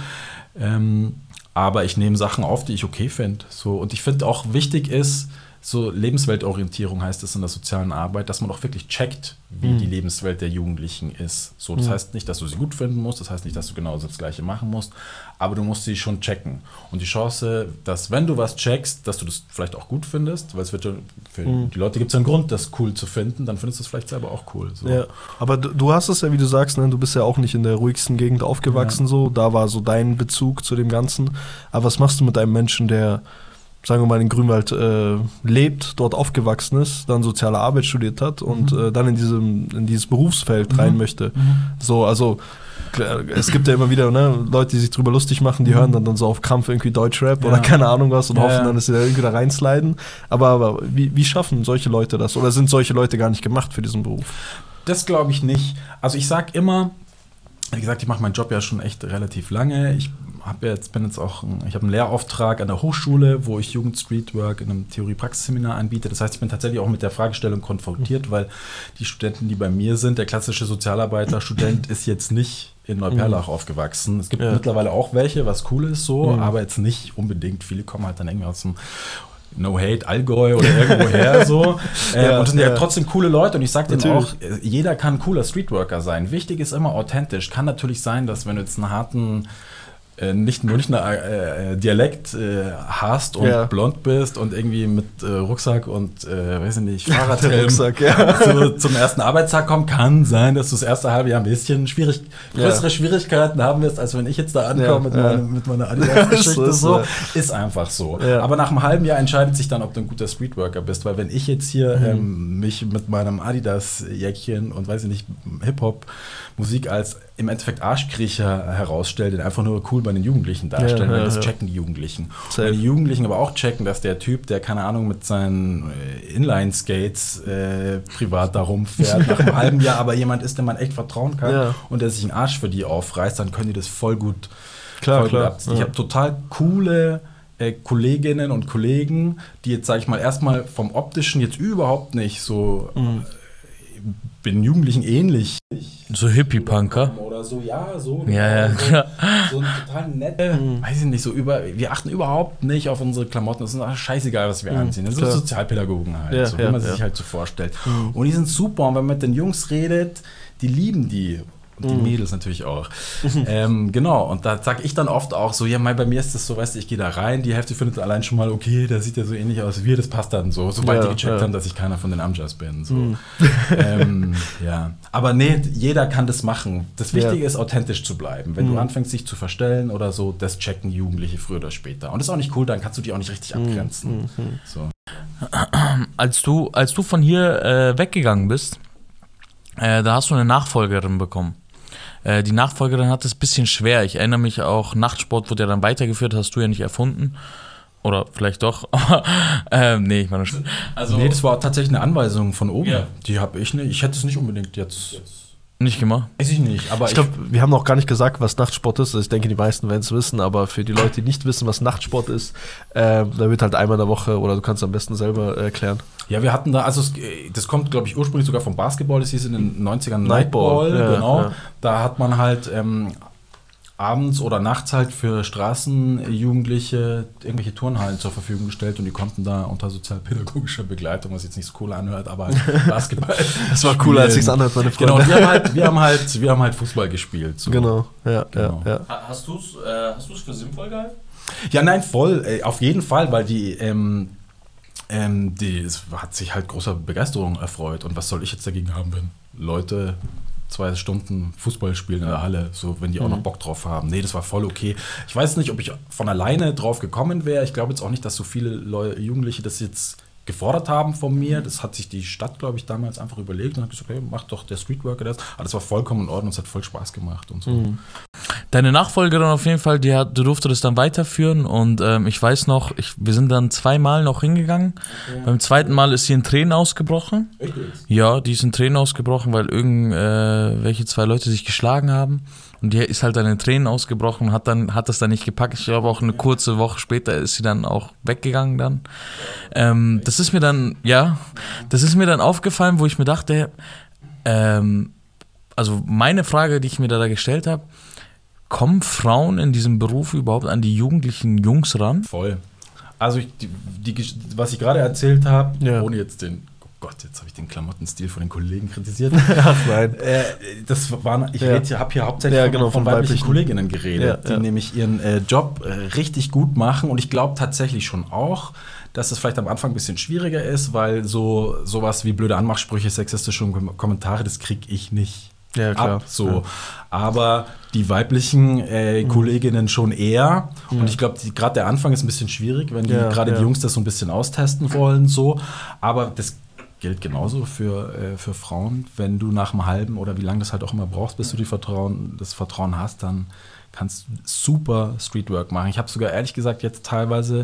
Ähm, aber ich nehme Sachen auf, die ich okay finde. So, und ich finde auch wichtig ist, so Lebensweltorientierung heißt es in der sozialen Arbeit, dass man auch wirklich checkt, wie mhm. die Lebenswelt der Jugendlichen ist. So, das mhm. heißt nicht, dass du sie gut finden musst, das heißt nicht, dass du genauso das Gleiche machen musst, aber du musst sie schon checken. Und die Chance, dass wenn du was checkst, dass du das vielleicht auch gut findest, weil es wird ja, für mhm. die Leute gibt es ja einen Grund, das cool zu finden, dann findest du es vielleicht selber auch cool. So. Ja, aber du, du hast es ja, wie du sagst, ne, du bist ja auch nicht in der ruhigsten Gegend aufgewachsen, ja. so, da war so dein Bezug zu dem Ganzen. Aber was machst du mit einem Menschen, der sagen wir mal, in Grünwald äh, lebt, dort aufgewachsen ist, dann soziale Arbeit studiert hat und mhm. äh, dann in, diesem, in dieses Berufsfeld mhm. rein möchte. Mhm. So, also es gibt ja immer wieder ne, Leute, die sich drüber lustig machen, die mhm. hören dann, dann so auf Krampf irgendwie Deutschrap ja. oder keine Ahnung was und ja, hoffen ja. dann, dass sie da irgendwie da reinsliden. Aber, aber wie, wie schaffen solche Leute das? Oder sind solche Leute gar nicht gemacht für diesen Beruf? Das glaube ich nicht. Also ich sag immer, wie gesagt, ich mache meinen Job ja schon echt relativ lange. Ich hab jetzt, bin jetzt auch, ein, ich habe einen Lehrauftrag an der Hochschule, wo ich Jugend-Streetwork in einem Theorie-Praxis-Seminar anbiete. Das heißt, ich bin tatsächlich auch mit der Fragestellung konfrontiert, weil die Studenten, die bei mir sind, der klassische Sozialarbeiter-Student ist jetzt nicht in Neuperlach mhm. aufgewachsen. Es gibt ja. mittlerweile auch welche, was cool ist so, mhm. aber jetzt nicht unbedingt. Viele kommen halt dann irgendwie aus dem No Hate, Allgäu oder irgendwoher so. Äh, ja, und das sind ja, ja trotzdem coole Leute. Und ich sag denen auch, jeder kann ein cooler Streetworker sein. Wichtig ist immer authentisch. Kann natürlich sein, dass wenn du jetzt einen harten äh, nicht Münchner äh, Dialekt äh, hast und ja. blond bist und irgendwie mit äh, Rucksack und äh, weiß ich nicht, Fahrradhelm Rucksack, ja. zu, zum ersten Arbeitstag kommt, kann sein, dass du das erste halbe Jahr ein bisschen schwierig, größere ja. Schwierigkeiten haben wirst, als wenn ich jetzt da ankomme ja. mit, ja. meine, mit meiner Adidas-Geschichte. ist, so. ist einfach so. Ja. Aber nach einem halben Jahr entscheidet sich dann, ob du ein guter Streetworker bist, weil wenn ich jetzt hier mhm. ähm, mich mit meinem Adidas-Jäckchen und weiß ich nicht, Hip-Hop Musik als im Endeffekt Arschkriecher herausstellt, den einfach nur cool bei den Jugendlichen darstellen, ja, weil ja, das ja. checken die Jugendlichen. Safe. Und die Jugendlichen aber auch checken, dass der Typ, der, keine Ahnung, mit seinen Inline-Skates äh, privat da rumfährt, nach einem halben Jahr aber jemand ist, dem man echt vertrauen kann ja. und der sich einen Arsch für die aufreißt, dann können die das voll gut, klar, voll klar. gut abziehen. Ja. Ich habe total coole äh, Kolleginnen und Kollegen, die jetzt, sage ich mal, erstmal vom Optischen jetzt überhaupt nicht so mhm. bin Jugendlichen ähnlich. So Hippie-Punker? Oder so, ja, so. Ja, genau, ja. So, so ein total nette, mhm. weiß ich nicht, so über, wir achten überhaupt nicht auf unsere Klamotten, das ist uns scheißegal, was wir mhm. anziehen. Das sind so Sozialpädagogen halt, ja, so, wie ja, man ja. sich halt so vorstellt. Mhm. Und die sind super, und wenn man mit den Jungs redet, die lieben die. Und die mhm. Mädels natürlich auch. ähm, genau, und da sage ich dann oft auch so, ja, mein, bei mir ist das so, weißt du, ich gehe da rein, die Hälfte findet allein schon mal, okay, der sieht ja so ähnlich aus wie wir, das passt dann so, sobald ja, die gecheckt ja. haben, dass ich keiner von den Amjas bin. So. Mhm. ähm, ja, aber nee, jeder kann das machen. Das Wichtige ja. ist, authentisch zu bleiben. Wenn mhm. du anfängst, dich zu verstellen oder so, das checken Jugendliche früher oder später. Und das ist auch nicht cool, dann kannst du die auch nicht richtig abgrenzen. Mhm. So. Als du, als du von hier äh, weggegangen bist, äh, da hast du eine Nachfolgerin bekommen. Die Nachfolgerin hat es ein bisschen schwer. Ich erinnere mich auch, Nachtsport wurde ja dann weitergeführt, hast du ja nicht erfunden. Oder vielleicht doch. ähm, nee, ich meine schon. Also, nee, das war tatsächlich eine Anweisung von oben. Ja. Die habe ich nicht. Ich hätte es nicht unbedingt jetzt. jetzt nicht gemacht? Weiß ich nicht. Aber ich glaube, wir haben noch gar nicht gesagt, was Nachtsport ist. Also ich denke, die meisten werden es wissen, aber für die Leute, die nicht wissen, was Nachtsport ist, äh, da wird halt einmal in der Woche, oder du kannst es am besten selber äh, erklären. Ja, wir hatten da, also es, das kommt, glaube ich, ursprünglich sogar vom Basketball, das hieß in den neunzigern Nightball, Nightball ja, genau. Ja. Da hat man halt ähm, abends oder nachts halt für Straßenjugendliche irgendwelche Turnhallen zur Verfügung gestellt und die konnten da unter sozialpädagogischer Begleitung, was jetzt nicht so cool anhört, aber halt Basketball. Das war cooler, als ich es anhört, meine Freunde. Genau, wir haben halt, wir haben halt, wir haben halt Fußball gespielt. So. Genau, ja, genau. ja, ja. Hast du es äh, hast du's für sinnvoll gehalten? Ja, nein, voll, äh, auf jeden Fall, weil die, ähm, ähm, die, es hat sich halt großer Begeisterung erfreut und was soll ich jetzt dagegen haben, wenn Leute zwei Stunden Fußball spielen in der Halle, so wenn die auch mhm. noch Bock drauf haben. Nee, das war voll okay. Ich weiß nicht, ob ich von alleine drauf gekommen wäre. Ich glaube jetzt auch nicht, dass so viele Leute, Jugendliche das jetzt gefordert haben von mir. Das hat sich die Stadt, glaube ich, damals einfach überlegt und hat gesagt, hey, mach doch der Streetworker das. Aber das war vollkommen in Ordnung, es hat voll Spaß gemacht und so. Mhm. Deine Nachfolgerin auf jeden Fall, die hat, du durfte das dann weiterführen und ähm, ich weiß noch, ich, wir sind dann zweimal noch hingegangen. Okay. Beim zweiten Mal ist sie in Tränen ausgebrochen. Echt? Ja, die ist in Tränen ausgebrochen, weil irgendwelche äh, zwei Leute sich geschlagen haben. Und die ist halt dann in Tränen ausgebrochen und hat, dann, hat das dann nicht gepackt. Ich glaube, auch eine kurze Woche später ist sie dann auch weggegangen dann. Ähm, das ist mir dann, ja, das ist mir dann aufgefallen, wo ich mir dachte, ähm, also meine Frage, die ich mir da, da gestellt habe, kommen Frauen in diesem Beruf überhaupt an die jugendlichen Jungs ran? Voll. Also, ich, die, die, was ich gerade erzählt habe, ja. ohne jetzt den... Gott, jetzt habe ich den Klamottenstil von den Kollegen kritisiert. Ach nein. Äh, das waren, ich ja. habe hier hauptsächlich ja, von, genau, von, von weiblichen, weiblichen Kolleginnen geredet, ja, die ja. nämlich ihren äh, Job äh, richtig gut machen. Und ich glaube tatsächlich schon auch, dass es vielleicht am Anfang ein bisschen schwieriger ist, weil so sowas wie blöde Anmachsprüche, sexistische Kommentare, das kriege ich nicht ja, klar. ab. So. Ja. Aber die weiblichen äh, mhm. Kolleginnen schon eher. Mhm. Und ich glaube, gerade der Anfang ist ein bisschen schwierig, wenn die ja, gerade ja. die Jungs das so ein bisschen austesten wollen. So. Aber das gilt genauso für, äh, für Frauen. Wenn du nach einem halben oder wie lange das halt auch immer brauchst, bis du die Vertrauen, das Vertrauen hast, dann kannst du super Streetwork machen. Ich habe sogar ehrlich gesagt jetzt teilweise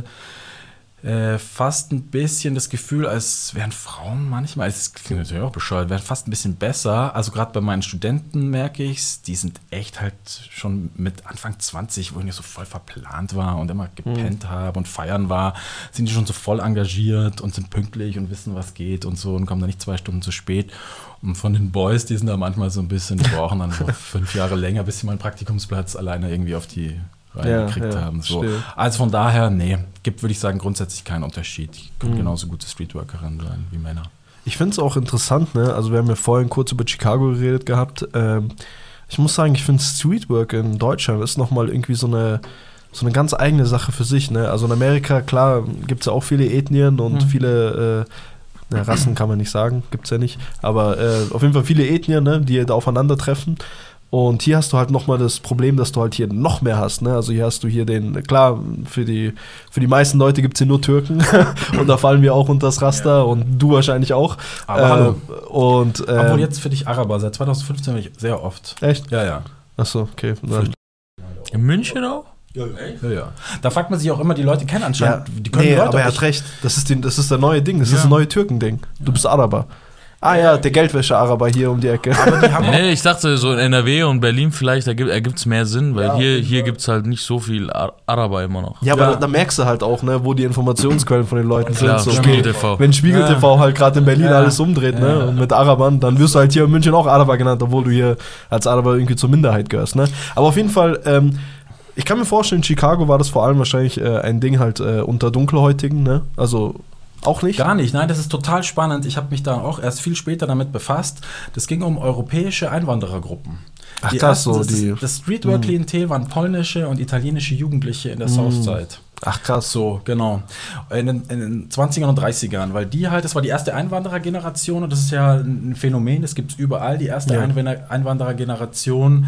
äh, fast ein bisschen das Gefühl, als wären Frauen manchmal, es klingt natürlich auch bescheuert, wären fast ein bisschen besser. Also gerade bei meinen Studenten merke ich es, die sind echt halt schon mit Anfang zwanzig, wo ich so voll verplant war und immer gepennt mhm. habe und feiern war, sind die schon so voll engagiert und sind pünktlich und wissen, was geht und so und kommen dann nicht zwei Stunden zu spät. Und von den Boys, die sind da manchmal so ein bisschen, die brauchen dann so fünf Jahre länger, bis sie mal einen Praktikumsplatz alleine irgendwie auf die Reihe gekriegt ja, haben. So. Still. Also von daher, nee, gibt, würde ich sagen, grundsätzlich keinen Unterschied. Die können mhm. genauso gute Streetworkerinnen sein wie Männer. Ich finde es auch interessant, ne? Also wir haben ja vorhin kurz über Chicago geredet gehabt. Ähm, ich muss sagen, ich finde Streetwork in Deutschland ist nochmal irgendwie so eine, so eine ganz eigene Sache für sich, ne? Also in Amerika, klar, gibt es ja auch viele Ethnien und mhm. viele äh, na, Rassen kann man nicht sagen, gibt es ja nicht, aber äh, auf jeden Fall viele Ethnien, ne, die da aufeinandertreffen. Und hier hast du halt nochmal das Problem, dass du halt hier noch mehr hast, ne? Also hier hast du hier den, klar, für die, für die meisten Leute gibt es hier nur Türken und da fallen wir auch unter das Raster ja. und du wahrscheinlich auch. Aber äh, hallo. Und, äh, Obwohl jetzt für dich Araber, seit zwanzig fünfzehn bin ich sehr oft. Echt? Ja, ja. Achso, okay. Dann. In München auch? Ja, ja. ja, ja. Da fragt man sich auch immer, die Leute kennen anscheinend. Ja, die können nee, die Leute aber er hat recht. Das ist, die, das ist der neue Ding, das ja. ist das neue Türkending. Du ja. bist Araber. Ah ja, der Geldwäsche-Araber hier um die Ecke. Aber die haben nee, ich dachte so in N R W und Berlin vielleicht, da ergibt es mehr Sinn, weil ja, hier, hier gibt es halt nicht so viel Ar- Araber immer noch. Ja, aber ja. da, da merkst du halt auch, ne, wo die Informationsquellen von den Leuten Klar, sind. So, Spiegel T V. Wenn Spiegel T V ja. halt gerade in Berlin ja. alles umdreht, ne, ja. und mit Arabern, dann wirst du halt hier in München auch Araber genannt, obwohl du hier als Araber irgendwie zur Minderheit gehörst, ne. Aber auf jeden Fall, ähm, ich kann mir vorstellen, in Chicago war das vor allem wahrscheinlich äh, ein Ding halt äh, unter Dunkelhäutigen, ne, also auch nicht? Gar nicht, nein, das ist total spannend. Ich habe mich da auch erst viel später damit befasst. Das ging um europäische Einwanderergruppen. Ach die krass, ersten, so das, die... das Streetwork-Klientel waren polnische und italienische Jugendliche in der mm. Southside. Ach krass. So, genau. In den, in den zwanzigern und dreißigern, weil die halt, das war die erste Einwanderergeneration und das ist ja ein Phänomen, das gibt es überall, die erste ja. Einwanderergeneration.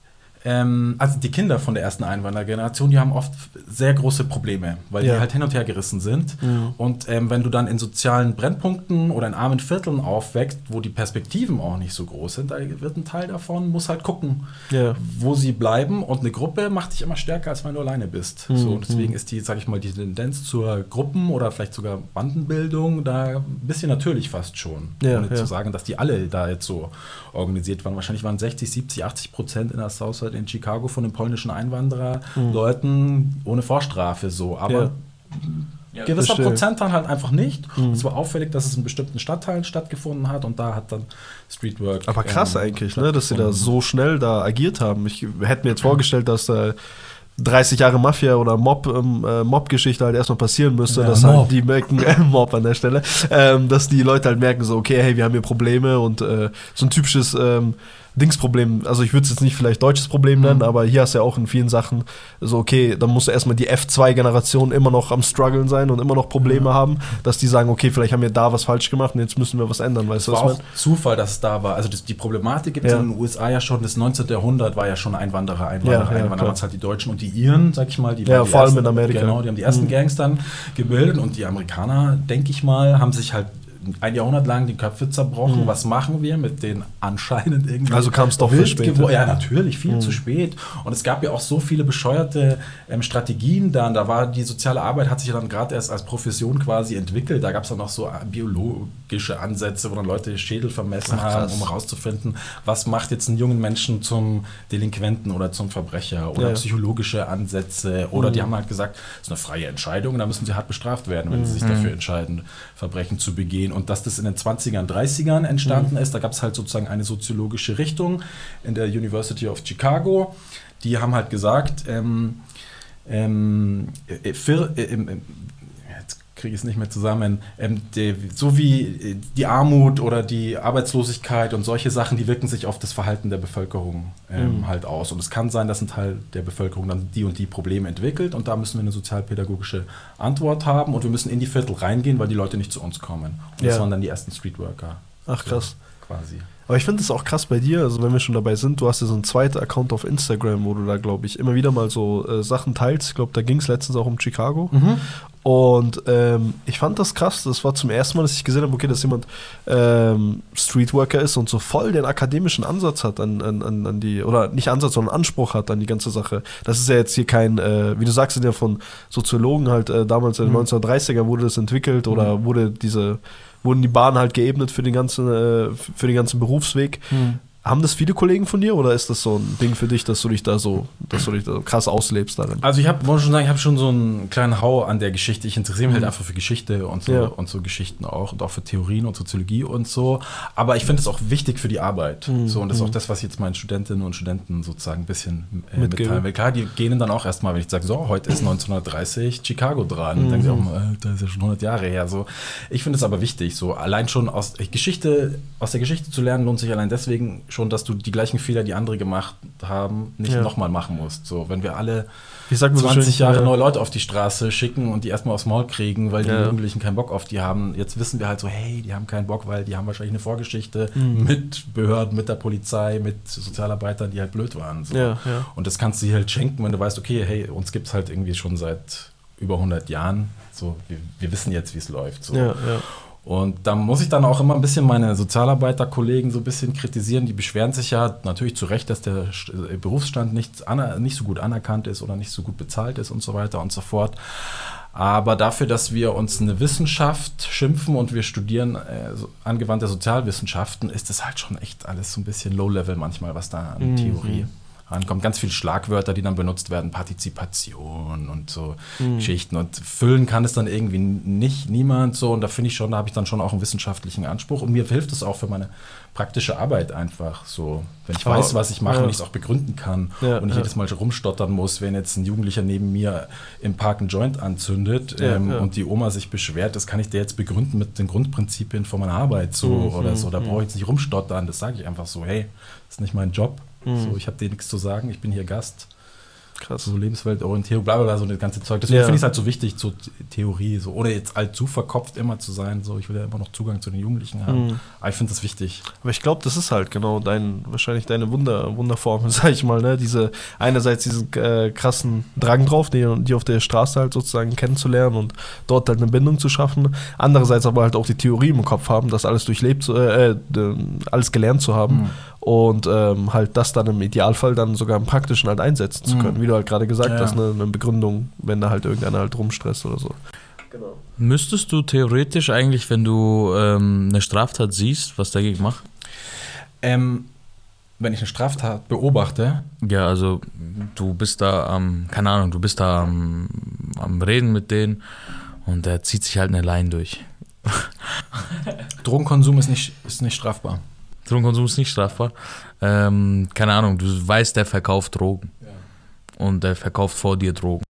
Ähm, also die Kinder von der ersten Einwanderergeneration, die haben oft sehr große Probleme, weil ja. die halt hin und her gerissen sind. Mhm. Und ähm, wenn du dann in sozialen Brennpunkten oder in armen Vierteln aufwächst, wo die Perspektiven auch nicht so groß sind, da wird ein Teil davon, muss halt gucken, ja. wo sie bleiben. Und eine Gruppe macht dich immer stärker, als wenn du alleine bist. Mhm. So, und deswegen ist die, sag ich mal, die Tendenz zur Gruppen- oder vielleicht sogar Bandenbildung da ein bisschen natürlich fast schon. Ja, ohne ja. zu sagen, dass die alle da jetzt so organisiert waren. Wahrscheinlich waren sechzig, siebzig, achtzig Prozent in der Southside in Chicago von den polnischen Einwandererleuten mhm. ohne Vorstrafe so, aber ja. gewisser Verstehe. Prozentteil halt einfach nicht. Mhm. Es war auffällig, dass es in bestimmten Stadtteilen stattgefunden hat und da hat dann Streetwork. Aber krass ähm, eigentlich, ne, dass sie da so schnell da agiert haben. Ich hätte mir jetzt vorgestellt, dass da dreißig Jahre Mafia oder Mob, ähm, äh, Mob-Geschichte halt erstmal passieren müsste, ja, dass Mob. halt die merken, äh, Mob an der Stelle, ähm, dass die Leute halt merken so, okay, hey, wir haben hier Probleme und äh, so ein typisches ähm, Dingsproblem, also ich würde es jetzt nicht vielleicht deutsches Problem nennen, Mhm. aber hier hast du ja auch in vielen Sachen so, okay, dann musst du erstmal die F zwei Generation immer noch am struggeln sein und immer noch Probleme Ja. haben, dass die sagen, okay, vielleicht haben wir da was falsch gemacht und jetzt müssen wir was ändern, weißt Es du, war was auch ich meine? Zufall, dass es da war. Also das, die Problematik gibt es Ja. in den U S A ja schon. Das neunzehnten. Jahrhundert war ja schon Einwanderer, Einwanderer, Ja, ja, Einwanderer. klar. Waren es halt die Deutschen und die Iren, sag ich mal. Die Ja, waren die vor allem ersten, in Amerika. Genau, die haben die ersten Mhm. Gangs dann gebildet und die Amerikaner, denke ich mal, haben sich halt ein Jahrhundert lang die Köpfe zerbrochen. Mhm. Was machen wir mit den anscheinend irgendwie... Also kam es doch viel wild später. gewo- Ja, natürlich, viel Mhm. zu spät. Und es gab ja auch so viele bescheuerte ähm, Strategien dann. Da war die soziale Arbeit, hat sich ja dann gerade erst als Profession quasi entwickelt. Da gab es dann noch so äh, biologische Ansätze, wo dann Leute Schädel vermessen Ach, haben, krass. um herauszufinden, was macht jetzt einen jungen Menschen zum Delinquenten oder zum Verbrecher oder Ja, ja. psychologische Ansätze. Oder Mhm. die haben halt gesagt, es ist eine freie Entscheidung, da müssen sie hart bestraft werden, wenn Mhm. sie sich dafür entscheiden, Verbrechen zu begehen. Und dass das in den zwanzigern, dreißigern entstanden ist, da gab es halt sozusagen eine soziologische Richtung in der University of Chicago. Die haben halt gesagt, ähm, ähm, äh, für, äh, ähm, ähm, jetzt kriege ich es nicht mehr zusammen, ähm, die, so wie äh, die Armut oder die Arbeitslosigkeit und solche Sachen, die wirken sich auf das Verhalten der Bevölkerung ähm, Mhm. halt aus. Und es kann sein, dass ein Teil der Bevölkerung dann die und die Probleme entwickelt und da müssen wir eine sozialpädagogische Antwort haben und wir müssen in die Viertel reingehen, weil die Leute nicht zu uns kommen. Und das Ja. waren dann die ersten Streetworker. Ach, krass. Quasi. Aber ich finde es auch krass bei dir, also wenn wir schon dabei sind, du hast ja so einen zweiten Account auf Instagram, wo du da, glaube ich, immer wieder mal so äh, Sachen teilst. Ich glaube, da ging es letztens auch um Chicago. Und ähm, ich fand das krass, das war zum ersten Mal, dass ich gesehen habe, okay, dass jemand ähm, Streetworker ist und so voll den akademischen Ansatz hat an, an, an an die, oder nicht Ansatz, sondern Anspruch hat an die ganze Sache. Das ist ja jetzt hier kein, äh, wie du sagst, sind ja von Soziologen halt, äh, damals in den Mhm. neunzehnhundertdreißiger wurde das entwickelt oder Mhm. wurde diese, wurden die Bahnen halt geebnet für den ganzen, äh, für den ganzen Berufsweg. Haben das viele Kollegen von dir oder ist das so ein Ding für dich, dass du dich da so, dass du dich da krass auslebst darin? Also ich habe, wollte schon sagen, ich habe schon so einen kleinen Hau an der Geschichte. Ich interessiere mich Mhm. halt einfach für Geschichte und so, Ja. und so Geschichten auch und auch für Theorien und Soziologie und so. Aber ich finde es auch wichtig für die Arbeit. Mhm. So, und das ist auch Mhm. das, was ich jetzt meinen Studentinnen und Studenten sozusagen ein bisschen äh, Mitgebe. mitteilen will. Klar, die gehen dann auch erstmal, wenn ich sage, so, heute ist neunzehnhundertdreißig Chicago dran. Mhm. Dann denken sie auch mal, äh, das ist ja schon hundert Jahre her. So. Ich finde es aber wichtig, so allein schon aus Geschichte, aus der Geschichte zu lernen, lohnt sich allein deswegen schon, dass du die gleichen Fehler, die andere gemacht haben, nicht Ja. nochmal machen musst. So, wenn wir alle Wie sagt man so zwanzig schön, Jahre äh, neue Leute auf die Straße schicken und die erstmal aufs Maul kriegen, weil die Ja. Jugendlichen keinen Bock auf die haben. Jetzt wissen wir halt so, hey, die haben keinen Bock, weil die haben wahrscheinlich eine Vorgeschichte Mhm. mit Behörden, mit der Polizei, mit Sozialarbeitern, die halt blöd waren. So. Ja, ja. Und das kannst du dir halt schenken, wenn du weißt, okay, hey, uns gibt es halt irgendwie schon seit über hundert Jahren. So, wir, wir wissen jetzt, wie es läuft. So. Ja, ja. Und da muss ich dann auch immer ein bisschen meine Sozialarbeiterkollegen so ein bisschen kritisieren. Die beschweren sich ja natürlich zu Recht, dass der St- Berufsstand nicht, aner- nicht so gut anerkannt ist oder nicht so gut bezahlt ist und so weiter und so fort. Aber dafür, dass wir uns eine Wissenschaft schimpfen und wir studieren äh, so angewandte Sozialwissenschaften, ist das halt schon echt alles so ein bisschen Low-Level manchmal, was da an Mhm. Theorie rankommt. Ganz viele Schlagwörter, die dann benutzt werden, Partizipation und so Mhm. Geschichten. Und füllen kann es dann irgendwie nicht niemand so. Und da finde ich schon, da habe ich dann schon auch einen wissenschaftlichen Anspruch. Und mir hilft es auch für meine praktische Arbeit einfach so. Wenn ich Aber- weiß, was ich mache ja. und ich es auch begründen kann Ja, und nicht ja. jedes Mal rumstottern muss, wenn jetzt ein Jugendlicher neben mir im Park einen Joint anzündet Ja, ähm, ja. und die Oma sich beschwert, das kann ich dir jetzt begründen mit den Grundprinzipien von meiner Arbeit so Mhm, oder so. Da mhm. brauche ich jetzt nicht rumstottern. Das sage ich einfach so, hey, das ist nicht mein Job. Mhm. So, ich habe dir nichts zu sagen, ich bin hier Gast. Krass. So Lebensweltorientierung, bla bla bla, so das ganze Zeug. Deswegen Ja. finde ich es halt so wichtig, so Theorie, so ohne jetzt allzu verkopft immer zu sein. So, ich will ja immer noch Zugang zu den Jugendlichen haben. Mhm. Aber ich finde das wichtig. Aber ich glaube, das ist halt genau dein, wahrscheinlich deine Wunder, Wunderformel, sag ich mal, ne? Diese, einerseits diesen äh, krassen Drang drauf, die, die auf der Straße halt sozusagen kennenzulernen und dort halt eine Bindung zu schaffen. Andererseits aber halt auch die Theorie im Kopf haben, das alles durchlebt, zu- äh, äh, alles gelernt zu haben. Mhm. Und ähm, halt das dann im Idealfall dann sogar im Praktischen halt einsetzen zu können, Mhm. wie du halt gerade gesagt Ja, hast, ja. ne, eine Begründung, wenn da halt irgendeiner halt rumstresst oder so. Genau. Müsstest du theoretisch eigentlich, wenn du ähm, eine Straftat siehst, was dagegen machen? Ähm, wenn ich eine Straftat beobachte, Ja, also du bist da am, keine Ahnung, du bist da am, am Reden mit denen und der zieht sich halt eine Line durch. Drogenkonsum ist nicht, ist nicht strafbar. Drogenkonsum ist nicht strafbar. Ähm, keine Ahnung, du weißt, der verkauft Drogen und der verkauft vor dir Drogen.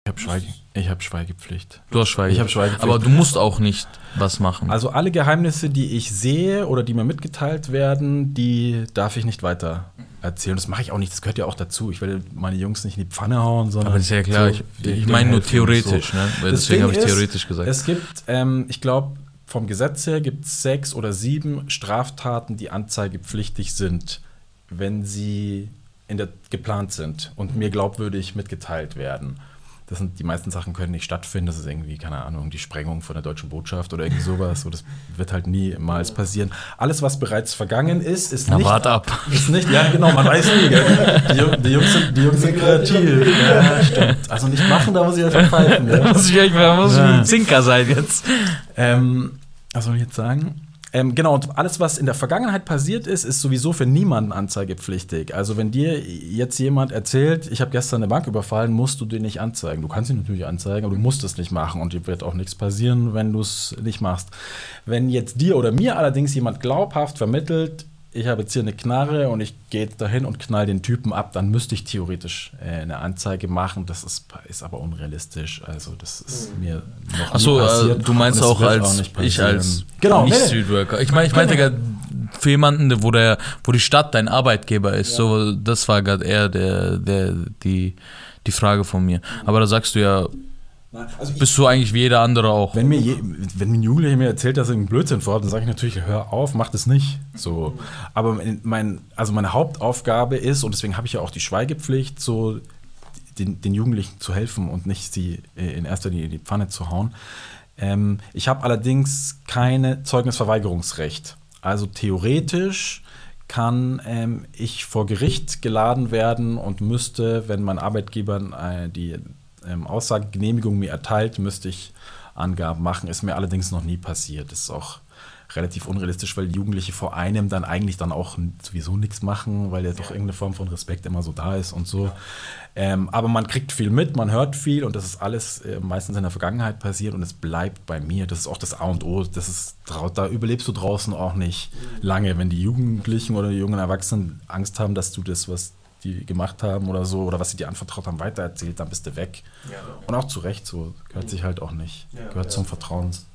Ich habe Schweige, ich hab Schweigepflicht. Du hast Schweigepflicht. Ich habe Schweigepflicht. Aber du musst auch nicht was machen. Also alle Geheimnisse, die ich sehe oder die mir mitgeteilt werden, die darf ich nicht weiter erzählen. Das mache ich auch nicht, das gehört ja auch dazu. Ich will meine Jungs nicht in die Pfanne hauen, sondern... Aber das ist ja klar, so, ich, ich meine nur theoretisch, so. ne? Das Deswegen habe ich Ding ist, theoretisch gesagt. Es gibt, ähm, ich glaube, vom Gesetz her gibt es sechs oder sieben Straftaten, die anzeigepflichtig sind, wenn sie in der, geplant sind und mir glaubwürdig mitgeteilt werden. Das sind, die meisten Sachen können nicht stattfinden. Das ist irgendwie, keine Ahnung, die Sprengung von der deutschen Botschaft oder irgendwie sowas. So, das wird halt niemals passieren. Alles, was bereits vergangen ist, ist Na, nicht... wart ab. Ist nicht, ja genau, man weiß nie, gell? Die, Jung, die, Jungs sind, die Jungs sind kreativ. Ja, stimmt. Also nicht machen, da muss ich einfach pfeifen. Da Ja. muss ich echt mal muss ich Ja. ein Zinker sein jetzt. Ähm, was soll ich jetzt sagen? Ähm, genau, und alles, was in der Vergangenheit passiert ist, ist sowieso für niemanden anzeigepflichtig. Also wenn dir jetzt jemand erzählt, ich habe gestern eine Bank überfallen, musst du den nicht anzeigen. Du kannst ihn natürlich anzeigen, aber du musst es nicht machen und dir wird auch nichts passieren, wenn du es nicht machst. Wenn jetzt dir oder mir allerdings jemand glaubhaft vermittelt, ich habe jetzt hier eine Knarre und ich gehe dahin und knall den Typen ab, dann müsste ich theoretisch äh, eine Anzeige machen. Das ist, ist aber unrealistisch. Also das ist mir noch nie Achso, passiert. äh, du meinst und es auch wird als nicht ich passieren. als Genau, nee, nee. Nicht-Streetworker. Ich meine, ich meinte gerade für jemanden, wo der, wo die Stadt dein Arbeitgeber ist. Ja. So, das war gerade eher der, der, die, die Frage von mir. Aber da sagst du ja, Also ich, bist du eigentlich wie jeder andere auch. wenn mir je, wenn mir ein Jugendlicher mir erzählt, dass er einen Blödsinn vorhat, dann sage ich natürlich, hör auf, mach das nicht. So. Aber mein, also meine Hauptaufgabe ist, und deswegen habe ich ja auch die Schweigepflicht, so den, den Jugendlichen zu helfen und nicht sie in erster Linie in die Pfanne zu hauen. Ähm, ich habe allerdings keine Zeugnisverweigerungsrecht. Also theoretisch kann ähm, ich vor Gericht geladen werden und müsste, wenn mein Arbeitgeber äh, die ähm, Aussagegenehmigung mir erteilt, müsste ich Angaben machen. Ist mir allerdings noch nie passiert. Das ist auch relativ unrealistisch, weil Jugendliche vor einem dann eigentlich dann auch sowieso nichts machen, weil ja doch irgendeine Form von Respekt immer so da ist und so. Ähm, aber man kriegt viel mit, man hört viel und das ist alles äh, meistens in der Vergangenheit passiert und es bleibt bei mir. Das ist auch das A und O. Das ist, da überlebst du draußen auch nicht lange, wenn die Jugendlichen oder die jungen Erwachsenen Angst haben, dass du das, was die gemacht haben oder so, oder was sie dir anvertraut haben, weitererzählt, dann bist du weg. Ja. Und auch zu Recht, so gehört sich halt auch nicht. Ja, gehört ja. zum Vertrauens.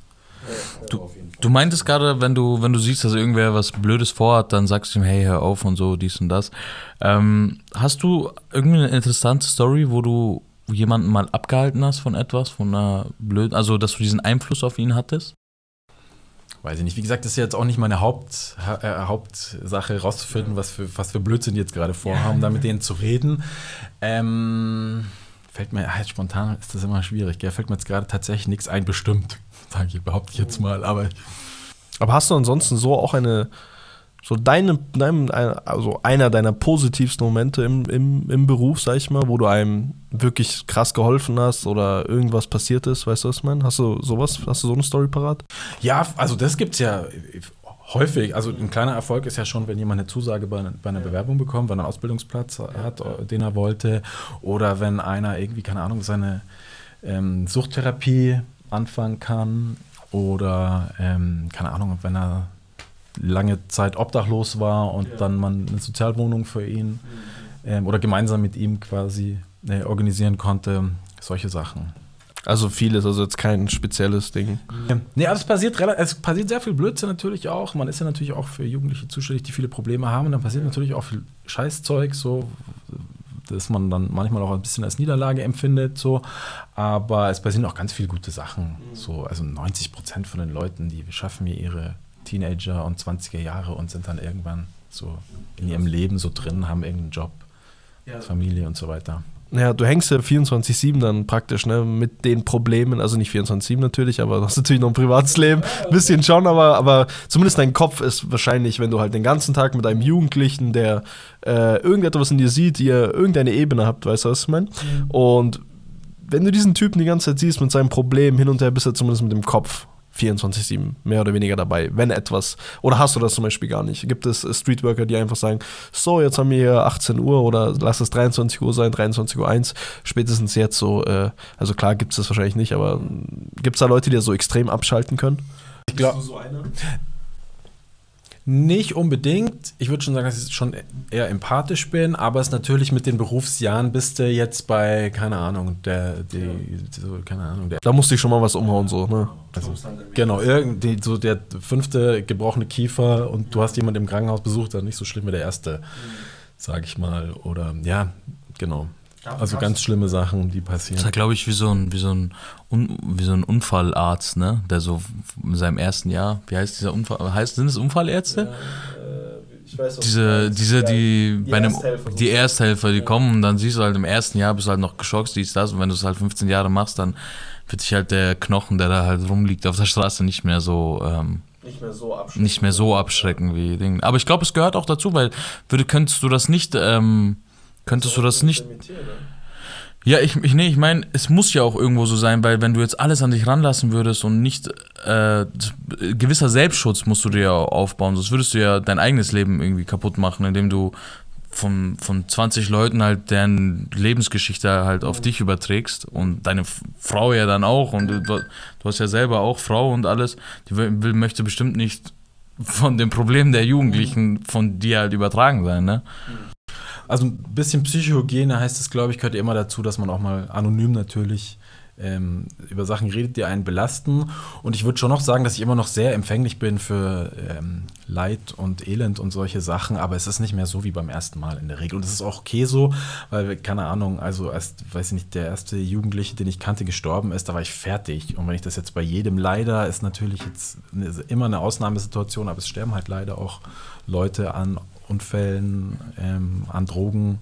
Du, du meintest gerade, wenn du, wenn du siehst, dass irgendwer was Blödes vorhat, dann sagst du ihm, hey, hör auf und so, dies und das. Ähm, hast du irgendwie eine interessante Story, wo du jemanden mal abgehalten hast von etwas, von einer blöden, also dass du diesen Einfluss auf ihn hattest? Weiß ich nicht. Wie gesagt, das ist jetzt auch nicht meine Haupt, äh, Hauptsache, rauszufinden, was für, was für Blödsinn die jetzt gerade vorhaben, da mit denen zu reden. Ähm, fällt mir, halt spontan ist das immer schwierig, gell? Fällt mir jetzt gerade tatsächlich nichts ein, bestimmt, sage ich, behaupte ich jetzt mal. Aber, Aber hast du ansonsten so auch eine, so deine, dein, also einer deiner positivsten Momente im, im, im Beruf, sag ich mal, wo du einem wirklich krass geholfen hast oder irgendwas passiert ist, weißt du, was ich meine? Hast du sowas, hast du so eine Story parat? ja, also das gibt es ja häufig. Also ein kleiner Erfolg ist ja schon, wenn jemand eine Zusage bei, bei einer Bewerbung bekommt, wenn er einen Ausbildungsplatz hat, den er wollte, oder wenn einer irgendwie, keine Ahnung, seine ähm, Suchttherapie anfangen kann oder, ähm, keine Ahnung, wenn er lange Zeit obdachlos war und ja. dann man eine Sozialwohnung für ihn ähm, oder gemeinsam mit ihm quasi äh, organisieren konnte, solche Sachen. Also vieles, also jetzt kein spezielles Ding. Ja. Nee, also es passiert, es passiert sehr viel Blödsinn natürlich auch. Man ist ja natürlich auch für Jugendliche zuständig, die viele Probleme haben. Und dann passiert natürlich auch viel Scheißzeug, so, das man dann manchmal auch ein bisschen als Niederlage empfindet. So. Aber es passieren auch ganz viele gute Sachen. So, also neunzig Prozent von den Leuten, die schaffen mir ihre Teenager und zwanziger Jahre und sind dann irgendwann so in ihrem Leben so drin, haben irgendeinen Job, ja. Familie und so weiter. Ja, du hängst ja vierundzwanzig sieben dann praktisch, ne, mit den Problemen, also nicht vierundzwanzig sieben natürlich, aber du hast natürlich noch ein privates Leben, ein bisschen schon, aber, aber zumindest dein Kopf ist wahrscheinlich, wenn du halt den ganzen Tag mit einem Jugendlichen, der äh, irgendetwas in dir sieht, ihr irgendeine Ebene habt, weißt du, was ich meine? Mhm. Und wenn du diesen Typen die ganze Zeit siehst mit seinem Problem hin und her, bist du zumindest mit dem Kopf vierundzwanzig sieben mehr oder weniger dabei, wenn etwas. Oder hast du das zum Beispiel gar nicht? Gibt es Streetworker, die einfach sagen, so, jetzt haben wir hier achtzehn Uhr oder lass es dreiundzwanzig Uhr sein, dreiundzwanzig Uhr eins, spätestens jetzt so, äh, also klar gibt es das wahrscheinlich nicht, aber gibt es da Leute, die das so extrem abschalten können? Ich glaube, so nicht unbedingt. nicht, ich würde schon sagen, dass ich schon eher empathisch bin, aber es natürlich mit den Berufsjahren bist du jetzt bei, keine Ahnung, der, die, so, keine Ahnung, der. Da musste ich schon mal was umhauen, so, ne? Also, genau, irgendwie so der fünfte gebrochene Kiefer und du hast jemanden im Krankenhaus besucht, dann nicht so schlimm wie der erste, sag ich mal. Oder, ja, genau. Also ganz schlimme Sachen, die passieren. Das ist ja, glaube ich, wie so ein, wie so ein, Un, wie so ein Unfallarzt, ne? Der so in seinem ersten Jahr, wie heißt dieser Unfall, heißt, sind es Unfallärzte? Ja, äh, ich weiß auch diese, diese, die, die bei einem, Ersthelfer, die Ersthelfer, die ja. kommen und dann siehst du halt im ersten Jahr, bist du halt noch geschockt, siehst das und wenn du es halt fünfzehn Jahre machst, dann wird sich halt der Knochen, der da halt rumliegt auf der Straße, nicht mehr so, ähm, Nicht mehr so abschrecken, nicht mehr so abschrecken wie Ding. Aber ich glaube, es gehört auch dazu, weil würde, könntest du das nicht, ähm, könntest du das nicht. Ja, ich, ich, nee, ich meine, es muss ja auch irgendwo so sein, weil wenn du jetzt alles an dich ranlassen würdest und nicht, äh, gewisser Selbstschutz musst du dir ja aufbauen, sonst würdest du ja dein eigenes Leben irgendwie kaputt machen, indem du von, von zwanzig Leuten halt deren Lebensgeschichte halt auf dich überträgst und deine Frau ja dann auch und du, du hast ja selber auch Frau und alles, die will, möchte bestimmt nicht von dem Problem der Jugendlichen von dir halt übertragen sein, ne? Also ein bisschen Psychohygiene heißt es, glaube ich, gehört ja immer dazu, dass man auch mal anonym natürlich ähm, über Sachen redet, die einen belasten. Und ich würde schon noch sagen, dass ich immer noch sehr empfänglich bin für ähm, Leid und Elend und solche Sachen, aber es ist nicht mehr so wie beim ersten Mal in der Regel. Und es ist auch okay so, weil, keine Ahnung, also als, weiß ich nicht, der erste Jugendliche, den ich kannte, gestorben ist, da war ich fertig. Und wenn ich das jetzt bei jedem leider, ist natürlich jetzt eine, immer eine Ausnahmesituation, aber es sterben halt leider auch Leute an Unfällen, ähm, an Drogen.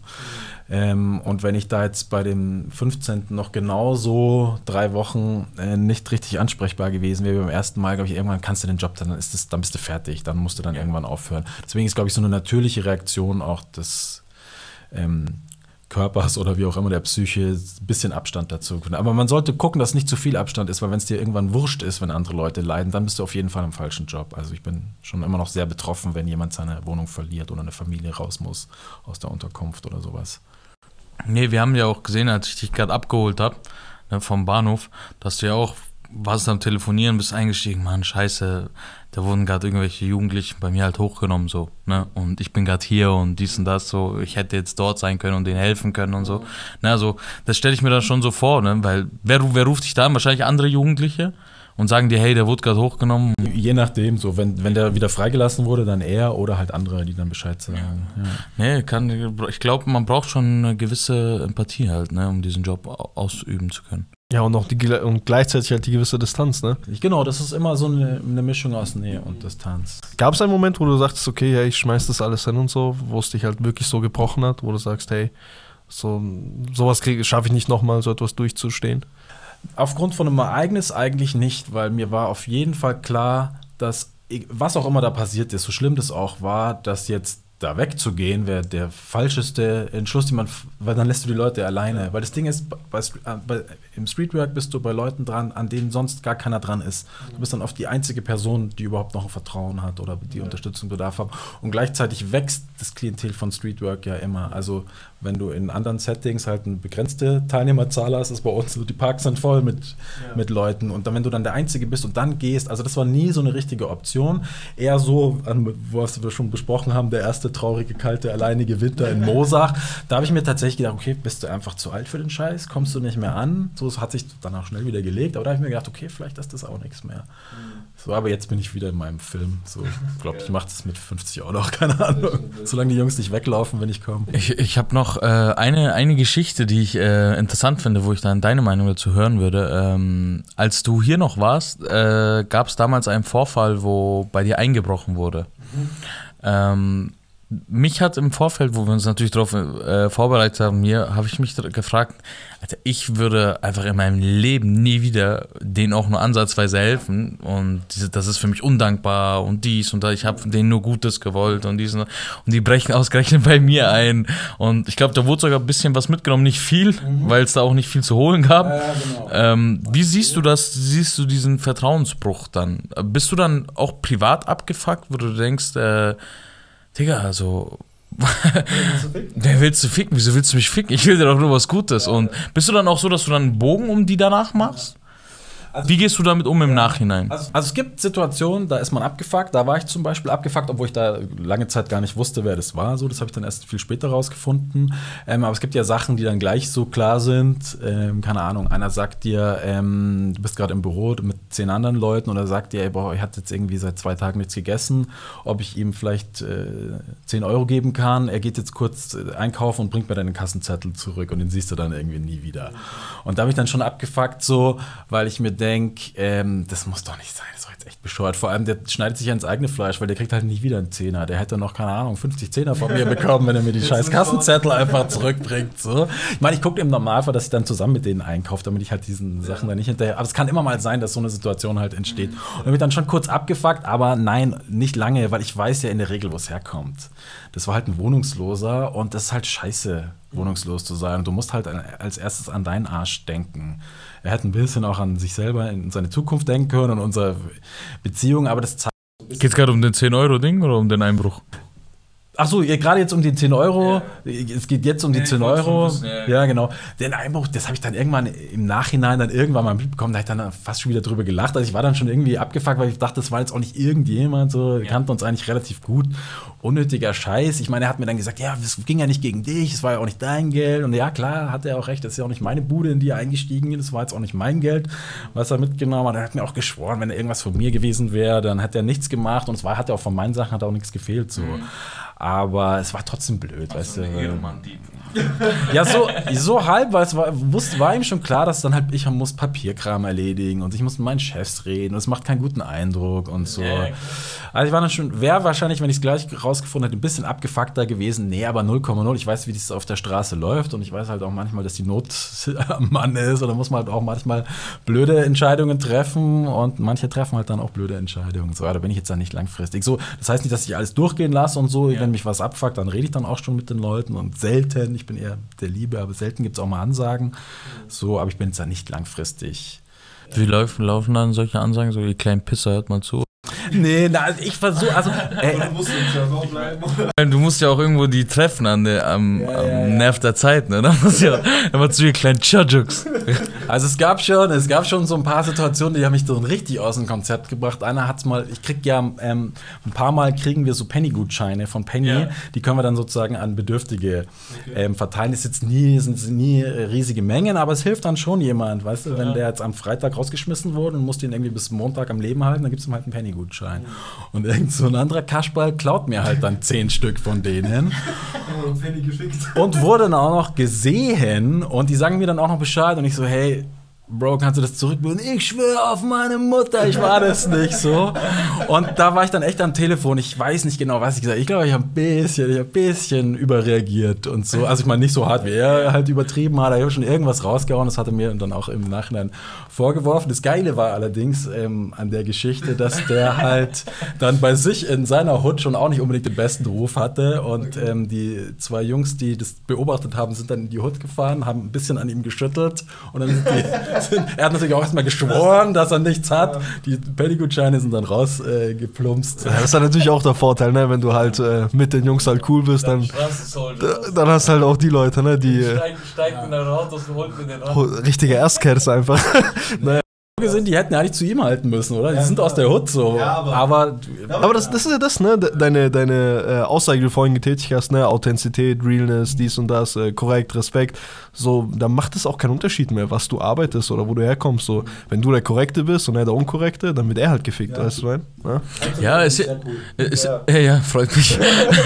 Ähm, und wenn ich da jetzt bei dem fünfzehnten noch genauso drei Wochen äh, nicht richtig ansprechbar gewesen wäre wie beim ersten Mal, glaube ich, irgendwann kannst du den Job, dann, ist das, dann bist du fertig, dann musst du dann ja. irgendwann aufhören. Deswegen ist, glaube ich, so eine natürliche Reaktion auch des ähm, Körpers oder wie auch immer der Psyche, ein bisschen Abstand dazu. Aber man sollte gucken, dass nicht zu viel Abstand ist, weil wenn es dir irgendwann wurscht ist, wenn andere Leute leiden, dann bist du auf jeden Fall im falschen Job. Also ich bin schon immer noch sehr betroffen, wenn jemand seine Wohnung verliert oder eine Familie raus muss aus der Unterkunft oder sowas. Nee, wir haben ja auch gesehen, als ich dich gerade abgeholt habe, ne, vom Bahnhof, dass du ja auch warst am Telefonieren, bist eingestiegen, Mann, scheiße, da wurden gerade irgendwelche Jugendlichen bei mir halt hochgenommen, so, ne, und ich bin gerade hier und dies und das, so, ich hätte jetzt dort sein können und denen helfen können und so, ne, also, das stelle ich mir dann schon so vor, ne, weil, wer, wer ruft dich da an? Wahrscheinlich andere Jugendliche und sagen dir, hey, der wurde gerade hochgenommen. Je nachdem, so, wenn, wenn der wieder freigelassen wurde, dann er oder halt andere, die dann Bescheid sagen. Ja. Nee, kann, ich glaube, man braucht schon eine gewisse Empathie halt, ne, um diesen Job ausüben zu können. Ja, und auch die und gleichzeitig halt die gewisse Distanz, ne? Genau, das ist immer so eine, eine Mischung aus Nähe und Distanz. Gab es einen Moment, wo du sagst, okay, ja, ich schmeiß das alles hin und so, wo es dich halt wirklich so gebrochen hat, wo du sagst, hey, so sowas schaffe ich nicht nochmal, so etwas durchzustehen? Aufgrund von einem Ereignis eigentlich nicht, weil mir war auf jeden Fall klar, dass, was auch immer da passiert ist, so schlimm das auch war, dass jetzt da wegzugehen, wäre der falscheste Entschluss, den man, weil dann lässt du die Leute alleine. Ja. Weil das Ding ist, bei, bei, im Streetwork bist du bei Leuten dran, an denen sonst gar keiner dran ist. Du bist dann oft die einzige Person, die überhaupt noch ein Vertrauen hat oder die ja. Unterstützung bedarf hat. Und gleichzeitig wächst das Klientel von Streetwork ja immer. Also wenn du in anderen Settings halt eine begrenzte Teilnehmerzahl hast, ist bei uns so, die Parks sind voll mit, ja. mit Leuten. Und dann, wenn du dann der Einzige bist und dann gehst, also das war nie so eine richtige Option. Eher so, was wir schon besprochen haben, der erste traurige, kalte, alleinige Winter in Mosach. Da habe ich mir tatsächlich gedacht, okay, bist du einfach zu alt für den Scheiß, kommst du nicht mehr an. So hat sich dann auch schnell wieder gelegt. Aber da habe ich mir gedacht, okay, vielleicht ist das auch nichts mehr. So, aber jetzt bin ich wieder in meinem Film. So, ich glaube, ich mache das mit fünfzig auch noch, keine Ahnung. Solange die Jungs nicht weglaufen, wenn ich komme. Ich, ich habe noch äh, eine, eine Geschichte, die ich äh, interessant finde, wo ich dann deine Meinung dazu hören würde. Ähm, als du hier noch warst, äh, gab es damals einen Vorfall, wo bei dir eingebrochen wurde. Mhm. Ähm, Mich hat im Vorfeld, wo wir uns natürlich darauf äh, vorbereitet haben, hier habe ich mich gefragt, Alter, ich würde einfach in meinem Leben nie wieder denen auch nur ansatzweise helfen und diese, das ist für mich undankbar und dies und da, ich habe denen nur Gutes gewollt und dies und, und die brechen ausgerechnet bei mir ein und ich glaube, da wurde sogar ein bisschen was mitgenommen, nicht viel, mhm. weil es da auch nicht viel zu holen gab. Ja, genau. ähm, wie siehst du das, siehst du diesen Vertrauensbruch dann? Bist du dann auch privat abgefuckt, wo du denkst, äh, Digga, also, wer willst du ficken? Wieso willst du mich ficken? Ich will dir doch nur was Gutes. Ja. Und bist du dann auch so, dass du dann einen Bogen um die danach machst? Wie gehst du damit um im Nachhinein? Also, also es gibt Situationen, da ist man abgefuckt. Da war ich zum Beispiel abgefuckt, obwohl ich da lange Zeit gar nicht wusste, wer das war. So, das habe ich dann erst viel später rausgefunden. Ähm, aber es gibt ja Sachen, die dann gleich so klar sind. Ähm, keine Ahnung, einer sagt dir, ähm, du bist gerade im Büro mit zehn anderen Leuten oder sagt dir, ey, boah, ich hatte jetzt irgendwie seit zwei Tagen nichts gegessen, ob ich ihm vielleicht äh, zehn Euro geben kann. Er geht jetzt kurz äh, einkaufen und bringt mir deinen Kassenzettel zurück und den siehst du dann irgendwie nie wieder. Und da habe ich dann schon abgefuckt so, weil ich mir denke, ähm, das muss doch nicht sein, das ist doch jetzt echt bescheuert. Vor allem, der schneidet sich ja ins eigene Fleisch, weil der kriegt halt nie wieder einen Zehner. Der hätte noch, keine Ahnung, fünfzig Zehner von mir bekommen, wenn er mir die scheiß Kassenzettel einfach zurückbringt. So. Ich meine, ich gucke im Normalfall, dass ich dann zusammen mit denen einkaufe, damit ich halt diesen Sachen ja. dann nicht hinterher... Aber es kann immer mal sein, dass so eine Situation halt entsteht. Mhm. Und dann wird dann schon kurz abgefuckt, aber nein, nicht lange, weil ich weiß ja in der Regel, wo es herkommt. Das war halt ein Wohnungsloser und das ist halt scheiße, wohnungslos zu sein. Du musst halt als erstes an deinen Arsch denken. Er hätte ein bisschen auch an sich selber, in seine Zukunft denken können und unsere Beziehung, aber das zeigt... Geht es gerade um den zehn-Euro-Ding oder um den Einbruch? Ach so, gerade jetzt um die zehn Euro. Ja. Es geht jetzt um die ja, zehn Euro. Wissen, ja. ja, genau. Den Einbruch, das habe ich dann irgendwann im Nachhinein dann irgendwann mal mitbekommen. Da habe ich dann fast schon wieder drüber gelacht. Also ich war dann schon irgendwie abgefuckt, weil ich dachte, das war jetzt auch nicht irgendjemand. So, wir ja. kannten uns eigentlich relativ gut. Unnötiger Scheiß. Ich meine, er hat mir dann gesagt, ja, es ging ja nicht gegen dich, es war ja auch nicht dein Geld. Und ja, klar, hat er auch recht. Das ist ja auch nicht meine Bude, in die er eingestiegen ist. Das war jetzt auch nicht mein Geld, was er mitgenommen hat. Er hat mir auch geschworen, wenn er irgendwas von mir gewesen wäre, dann hat er nichts gemacht. Und es war, hat er auch von meinen Sachen hat auch nichts gefehlt. So. Mhm. Aber es war trotzdem blöd, also weißt du. Ehemann-Dieb. Ja, so, so halb, weil es war, wusste, war ihm schon klar, dass dann halt ich muss Papierkram erledigen und ich muss mit meinen Chefs reden und es macht keinen guten Eindruck und so. Ja, also ich war dann schon, wäre wahrscheinlich, wenn ich es gleich rausgefunden hätte, ein bisschen abgefuckter gewesen. Nee, aber null Komma null. Ich weiß, wie das auf der Straße läuft und ich weiß halt auch manchmal, dass die Not am Mann ist und da muss man halt auch manchmal blöde Entscheidungen treffen und manche treffen halt dann auch blöde Entscheidungen. So, da bin ich jetzt dann nicht langfristig. So, das heißt nicht, dass ich alles durchgehen lasse und so. Ja. Wenn mich was abfuckt, dann rede ich dann auch schon mit den Leuten und selten, ich bin eher der Liebe, aber selten gibt es auch mal Ansagen. So, aber ich bin jetzt dann nicht langfristig. Wie laufen, laufen dann solche Ansagen? So, ihr kleinen Pisser, hört mal zu. Nee, na, also ich versuche, also ey, du musst uns bleiben. Du musst ja auch irgendwo die treffen an der, am, ja, am ja, Nerv der Zeit, ne? Da musst du ja immer zu ihr kleinen Chajuks. Also es gab schon, es gab schon so ein paar Situationen, die haben mich so richtig aus dem Konzept gebracht. Einer hat's mal, ich krieg ja ähm, ein paar Mal kriegen wir so Penny-Gutscheine von Penny, ja. Die können wir dann sozusagen an Bedürftige okay. ähm, verteilen. Das ist jetzt nie, sind nie riesige Mengen, aber es hilft dann schon jemand, weißt du, ja. wenn der jetzt am Freitag rausgeschmissen wurde und musste ihn irgendwie bis Montag am Leben halten, dann gibt's ihm halt einen Penny-Gutschein. Und irgend so ein anderer Kaschball klaut mir halt dann zehn Stück von denen. Und wurde dann auch noch gesehen und die sagen mir dann auch noch Bescheid und ich so, hey, Bro, kannst du das zurückbringen? Ich schwöre auf meine Mutter, ich war das nicht so. Und da war ich dann echt am Telefon. Ich weiß nicht genau, was ich gesagt habe. Ich glaube, ich habe ein bisschen, ich hab ein bisschen überreagiert und so. Also ich meine, nicht so hart, wie er halt übertrieben hat. Ich habe schon irgendwas rausgehauen. Das hat er mir dann auch im Nachhinein vorgeworfen. Das Geile war allerdings ähm, an der Geschichte, dass der halt dann bei sich in seiner Hut schon auch nicht unbedingt den besten Ruf hatte. Und ähm, die zwei Jungs, die das beobachtet haben, sind dann in die Hut gefahren, haben ein bisschen an ihm geschüttelt und dann sind die er hat natürlich auch erstmal geschworen, dass er nichts hat. Die Penny-Gutscheine sind dann rausgeplumpst. Äh, ja, das ist dann natürlich auch der Vorteil, ne? Wenn du halt äh, mit den Jungs halt cool bist, dann, dann, dann hast du halt auch die Leute, ne? Die steigen steig in der Autos und holen mit den Autos. Richtige Erstcats einfach. Naja. Sind, die hätten ja nicht zu ihm halten müssen, oder? Die ja, sind klar. aus der Hut so. Ja, aber aber, aber das, das ist ja das, ne? Deine, deine äh, Aussage, die du vorhin getätigt hast, ne? Authentizität, Realness, dies und das, äh, korrekt, Respekt. So, da macht es auch keinen Unterschied mehr, was du arbeitest oder wo du herkommst. So, wenn du der Korrekte bist und er der Unkorrekte, dann wird er halt gefickt, ja. Weißt du, mein? Ja, ja es ist, ist ja. ja, ja, freut mich.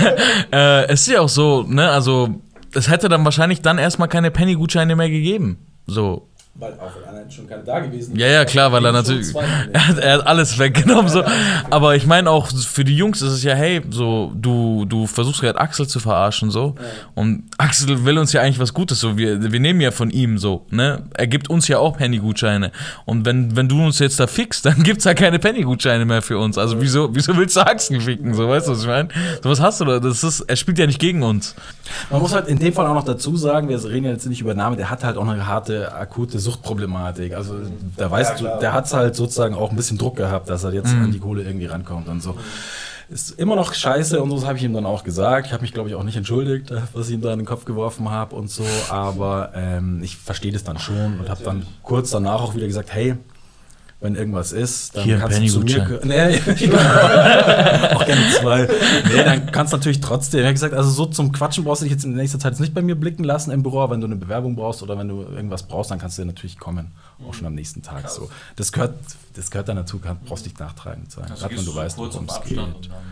äh, es ist ja auch so, ne? Also, es hätte dann wahrscheinlich dann erstmal keine Penny-Gutscheine mehr gegeben. So. Weil auch einer schon keine da gewesen. Ja, ja, klar, weil er natürlich, er hat, er hat alles weggenommen, so. Aber ich meine auch, für die Jungs ist es ja, hey, so, du, du versuchst gerade Axel zu verarschen, so. Ja. Und Axel will uns ja eigentlich was Gutes, so. Wir, wir nehmen ja von ihm, so, ne. Er gibt uns ja auch Penny-Gutscheine. Und wenn, wenn du uns jetzt da fickst, dann gibt's ja keine Penny-Gutscheine mehr für uns. Also, wieso, wieso willst du Axel ficken, so, weißt du, was ich meine? So was hast du da, das ist, er spielt ja nicht gegen uns. Man muss halt in dem Fall auch noch dazu sagen, wir reden jetzt nicht über Namen, der hat halt auch eine harte, akute Suchtproblematik. Also da weißt du, der hat halt sozusagen auch ein bisschen Druck gehabt, dass er jetzt mhm. an die Kohle irgendwie rankommt und so. Ist immer noch scheiße und so, das habe ich ihm dann auch gesagt. Ich habe mich, glaube ich, auch nicht entschuldigt, was ich ihm da in den Kopf geworfen habe und so. Aber ähm, ich verstehe das dann schon und habe dann kurz danach auch wieder gesagt, hey, wenn irgendwas ist, dann Hier, kannst du zu mir Penny-Gutschein. nee, genau. Auch gerne zwei. Nee, dann kannst du natürlich trotzdem, ich habe gesagt, also so zum Quatschen brauchst du dich jetzt in nächster Zeit nicht bei mir blicken lassen im Büro, wenn du eine Bewerbung brauchst oder wenn du irgendwas brauchst, dann kannst du natürlich kommen, auch schon am nächsten Tag. So. Das gehört, das gehört dann dazu, kann, brauchst nicht nachtragend sein, gerade wenn du weißt, worum es geht.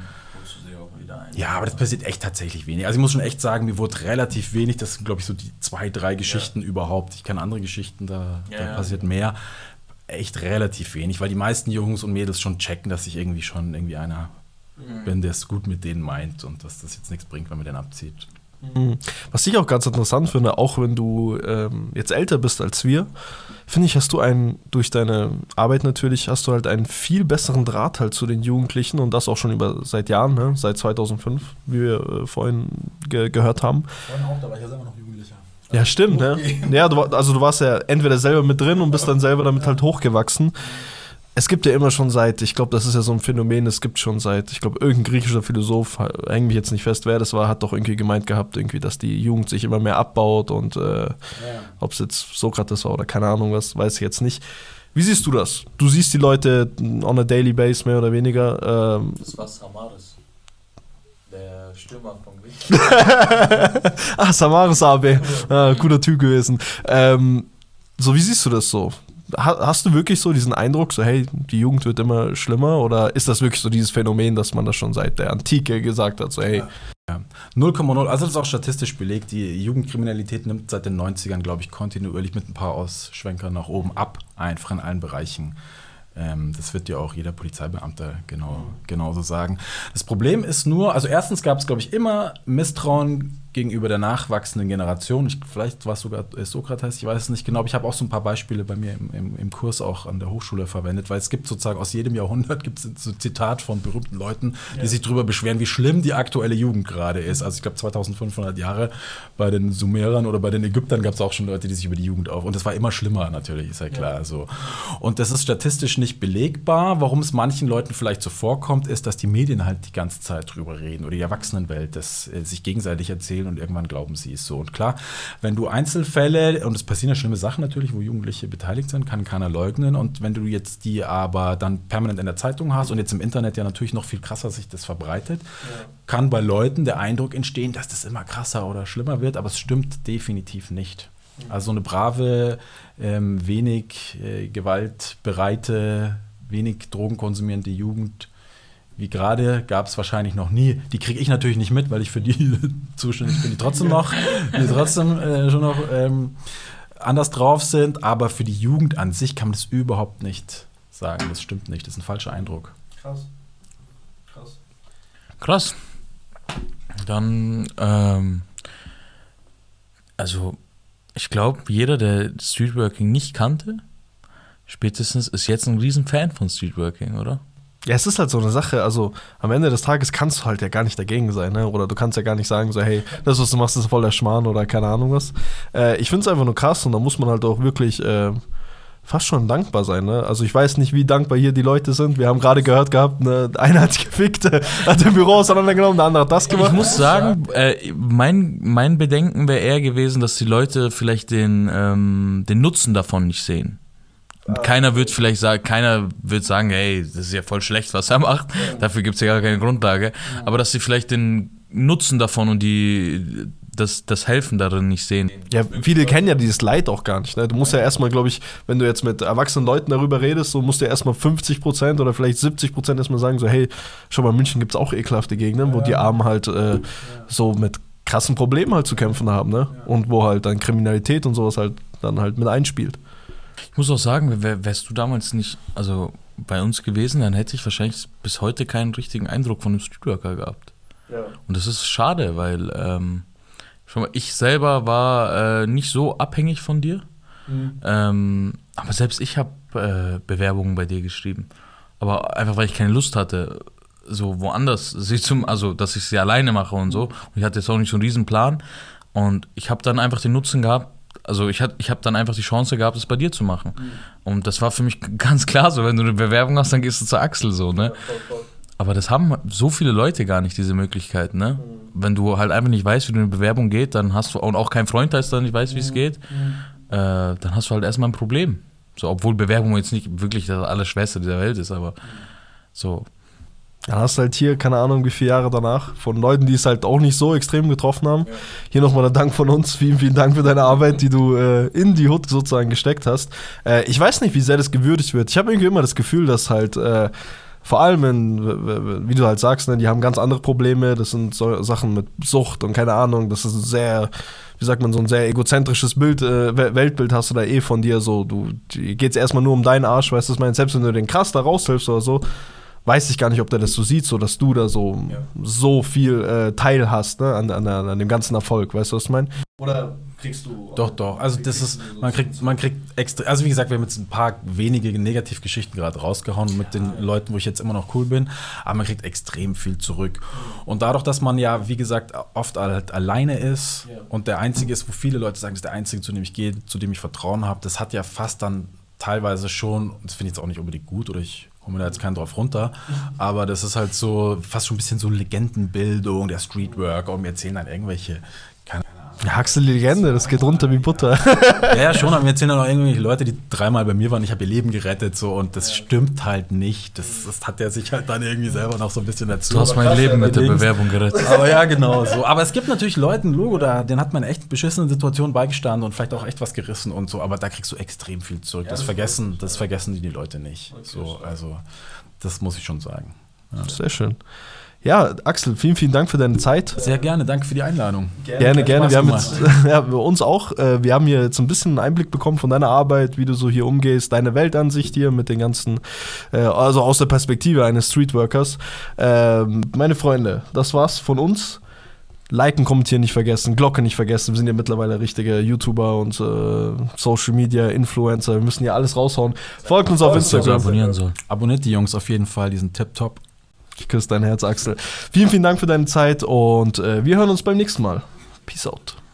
Ja, aber das passiert echt tatsächlich wenig. Also ich muss schon echt sagen, mir wurde relativ wenig, das sind glaube ich so die zwei, drei Geschichten ja. überhaupt. Ich kenne andere Geschichten, da, ja, da ja. passiert mehr. Echt relativ wenig, weil die meisten Jungs und Mädels schon checken, dass ich irgendwie schon irgendwie einer mhm. bin, der es gut mit denen meint und dass das jetzt nichts bringt, wenn man den abzieht. Mhm. Was ich auch ganz interessant finde, auch wenn du ähm, jetzt älter bist als wir, finde ich, hast du einen, durch deine Arbeit natürlich, hast du halt einen viel besseren Draht halt zu den Jugendlichen und das auch schon über seit Jahren, ne? Seit zweitausendfünf, wie wir äh, vorhin ge- gehört haben. Vorhin auch, da war ich ja selber noch Jugendlicher. Ja, stimmt, ne? Ja, du, also du warst ja entweder selber mit drin und bist dann selber damit halt hochgewachsen. Es gibt ja immer schon seit, ich glaube, das ist ja so ein Phänomen, es gibt schon seit, ich glaube, irgendein griechischer Philosoph, häng mich jetzt nicht fest, wer das war, hat doch irgendwie gemeint gehabt, irgendwie, dass die Jugend sich immer mehr abbaut und äh, ja. ob es jetzt Sokrates war oder keine Ahnung was, weiß ich jetzt nicht. Wie siehst du das? Du siehst die Leute on a daily base mehr oder weniger. Ähm, das war Samaris, der Stürmer von Griechenland. Ach, Samaris A B, ah, guter Typ gewesen. Ähm, so, wie siehst du das so? Hast du wirklich so diesen Eindruck, so hey, die Jugend wird immer schlimmer oder ist das wirklich so dieses Phänomen, dass man das schon seit der Antike gesagt hat, so hey. Ja. null Komma null, also das ist auch statistisch belegt, die Jugendkriminalität nimmt seit den neunzigern, glaube ich, kontinuierlich mit ein paar Ausschwenkern nach oben ab, einfach in allen Bereichen. Ähm, das wird ja auch jeder Polizeibeamte genau, genauso sagen. Das Problem ist nur, also erstens gab es, glaube ich, immer Misstrauen gegenüber der nachwachsenden Generation. Ich, vielleicht war es sogar Sokrates, ich weiß es nicht genau, aber ich habe auch so ein paar Beispiele bei mir im, im, im Kurs auch an der Hochschule verwendet, weil es gibt sozusagen aus jedem Jahrhundert gibt es so Zitat von berühmten Leuten, die ja. sich darüber beschweren, wie schlimm die aktuelle Jugend gerade ist. Also ich glaube zweitausendfünfhundert Jahre bei den Sumerern oder bei den Ägyptern gab es auch schon Leute, die sich über die Jugend auf... Und das war immer schlimmer natürlich, ist ja klar. Ja. So. Und das ist statistisch nicht belegbar. Warum es manchen Leuten vielleicht so vorkommt, ist, dass die Medien halt die ganze Zeit drüber reden oder die Erwachsenenwelt, das äh, sich gegenseitig erzählen und irgendwann glauben sie es so. Und klar, wenn du Einzelfälle, und es passieren ja schlimme Sachen natürlich, wo Jugendliche beteiligt sind, kann keiner leugnen. Und wenn du jetzt die aber dann permanent in der Zeitung hast und jetzt im Internet ja natürlich noch viel krasser sich das verbreitet, ja. kann bei Leuten der Eindruck entstehen, dass das immer krasser oder schlimmer wird, aber es stimmt definitiv nicht. Also so eine brave, ähm, wenig äh, gewaltbereite, wenig drogenkonsumierende Jugend wie gerade gab es wahrscheinlich noch nie. Die kriege ich natürlich nicht mit, weil ich für die zuständig bin, die trotzdem noch, die trotzdem äh, schon noch ähm, anders drauf sind. Aber für die Jugend an sich kann man das überhaupt nicht sagen. Das stimmt nicht. Das ist ein falscher Eindruck. Krass. Krass. Krass. Dann, ähm, also ich glaube, jeder, der Streetworking nicht kannte, spätestens ist jetzt ein riesen Fan von Streetworking, oder? Ja, es ist halt so eine Sache, also am Ende des Tages kannst du halt ja gar nicht dagegen sein, ne? Oder du kannst ja gar nicht sagen, so hey, das, was du machst, ist voll der Schmarrn oder keine Ahnung was. Äh, ich finde es einfach nur krass und da muss man halt auch wirklich äh, fast schon dankbar sein, ne? Also ich weiß nicht, wie dankbar hier die Leute sind. Wir haben gerade gehört gehabt, ne, einer hat gefickt, hat im Büro auseinandergenommen, der andere hat das gemacht. Ich muss sagen, äh, mein, mein Bedenken wäre eher gewesen, dass die Leute vielleicht den, ähm, den Nutzen davon nicht sehen. Keiner wird vielleicht sagen, keiner wird sagen, hey, das ist ja voll schlecht, was er macht. Dafür gibt es ja gar keine Grundlage. Aber dass sie vielleicht den Nutzen davon und die das, das Helfen darin nicht sehen. Ja, viele kennen ja dieses Leid auch gar nicht. Ne? Du musst ja erstmal, glaube ich, wenn du jetzt mit erwachsenen Leuten darüber redest, so musst du ja erstmal fünfzig Prozent oder vielleicht siebzig Prozent erstmal sagen, so hey, schau mal, in München gibt es auch ekelhafte Gegenden, wo die Armen halt äh, so mit krassen Problemen halt zu kämpfen haben, ne? Und wo halt dann Kriminalität und sowas halt dann halt mit einspielt. Ich muss auch sagen, wär, wärst du damals nicht also bei uns gewesen, dann hätte ich wahrscheinlich bis heute keinen richtigen Eindruck von einem Streetworker gehabt. Ja. Und das ist schade, weil ähm, schon mal, ich selber war äh, nicht so abhängig von dir. Mhm. Ähm, aber selbst ich habe äh, Bewerbungen bei dir geschrieben. Aber einfach, weil ich keine Lust hatte, so woanders, sie zum, also dass ich sie alleine mache und so. Und ich hatte jetzt auch nicht so einen riesen Plan. Und ich habe dann einfach den Nutzen gehabt, also ich, hat, ich habe dann einfach die Chance gehabt, es bei dir zu machen. Mhm. Und das war für mich ganz klar so, wenn du eine Bewerbung hast, dann gehst du zur Axel so, ne? Ja, voll, voll. Aber das haben so viele Leute gar nicht, diese Möglichkeit, ne? Mhm. Wenn du halt einfach nicht weißt, wie du eine Bewerbung geht, dann hast du, und auch kein Freund hast, der nicht weiß, wie es geht, mhm. äh, dann hast du halt erstmal ein Problem. So, obwohl Bewerbung jetzt nicht wirklich das Allerschwerste dieser Welt ist, aber so. Dann hast du halt hier, keine Ahnung, wie viele Jahre danach, von Leuten, die es halt auch nicht so extrem getroffen haben. Ja. Hier nochmal der Dank von uns. Vielen, vielen Dank für deine Arbeit, die du äh, in die Hood sozusagen gesteckt hast. Äh, ich weiß nicht, wie sehr das gewürdigt wird. Ich habe irgendwie immer das Gefühl, dass halt äh, vor allem, in, wie du halt sagst, ne, die haben ganz andere Probleme. Das sind so Sachen mit Sucht und keine Ahnung. Das ist ein sehr, wie sagt man, so ein sehr egozentrisches Bild, äh, Weltbild hast du da eh von dir. So, du geht's erstmal nur um deinen Arsch, weißt du, was ich meine? Selbst wenn du den krass da raushilfst oder so, weiß ich gar nicht, ob der das so sieht, so dass du da so, ja. so viel äh, Teil hast, ne, an, an, an dem ganzen Erfolg, weißt du, was ich meine? Oder kriegst du... Doch, doch, also das ist, man kriegt, man kriegt extra, also wie gesagt, wir haben jetzt ein paar wenige Negativgeschichten gerade rausgehauen mit den Leuten, wo ich jetzt immer noch cool bin, aber man kriegt extrem viel zurück. Und dadurch, dass man ja, wie gesagt, oft halt alleine ist ja. und der Einzige ist, wo viele Leute sagen, das ist der Einzige, zu dem ich gehe, zu dem ich Vertrauen habe, das hat ja fast dann teilweise schon, das finde ich jetzt auch nicht unbedingt gut oder ich komme da jetzt keinen drauf runter, aber das ist halt so fast schon ein bisschen so Legendenbildung, der Streetworker und mir erzählen dann irgendwelche, keine Ahnung. Ja, Axel die Legende, das geht runter wie Butter. Ja, ja, schon, aber mir erzählen dann auch irgendwelche Leute, die dreimal bei mir waren, ich habe ihr Leben gerettet so und das stimmt halt nicht. Das, das hat er sich halt dann irgendwie selber noch so ein bisschen dazu. Du hast mein Leben mit der Bewerbung gerettet. Aber ja, genau so. Aber es gibt natürlich Leute, ein Logo, da, den hat man echt beschissenen Situationen beigestanden und vielleicht auch echt was gerissen und so, aber da kriegst du extrem viel zurück. Das vergessen, das vergessen die, die Leute nicht. So, also das muss ich schon sagen. Ja. Sehr schön. Ja, Axel, vielen, vielen Dank für deine Zeit. Sehr gerne, danke für die Einladung. Gerne, gerne. gerne. Wir haben jetzt, ja, bei uns auch, äh, wir haben hier jetzt ein bisschen einen Einblick bekommen von deiner Arbeit, wie du so hier umgehst, deine Weltansicht hier mit den ganzen, äh, also aus der Perspektive eines Streetworkers. Äh, meine Freunde, das war's von uns. Liken, kommentieren nicht vergessen, Glocke nicht vergessen. Wir sind ja mittlerweile richtige YouTuber und äh, Social Media Influencer. Wir müssen hier alles raushauen. Folgt uns auf Instagram. Abonnieren soll. Abonniert die Jungs auf jeden Fall, die sind tipptopp. Ich küsse dein Herz, Axel. Vielen, vielen Dank für deine Zeit und äh, wir hören uns beim nächsten Mal. Peace out.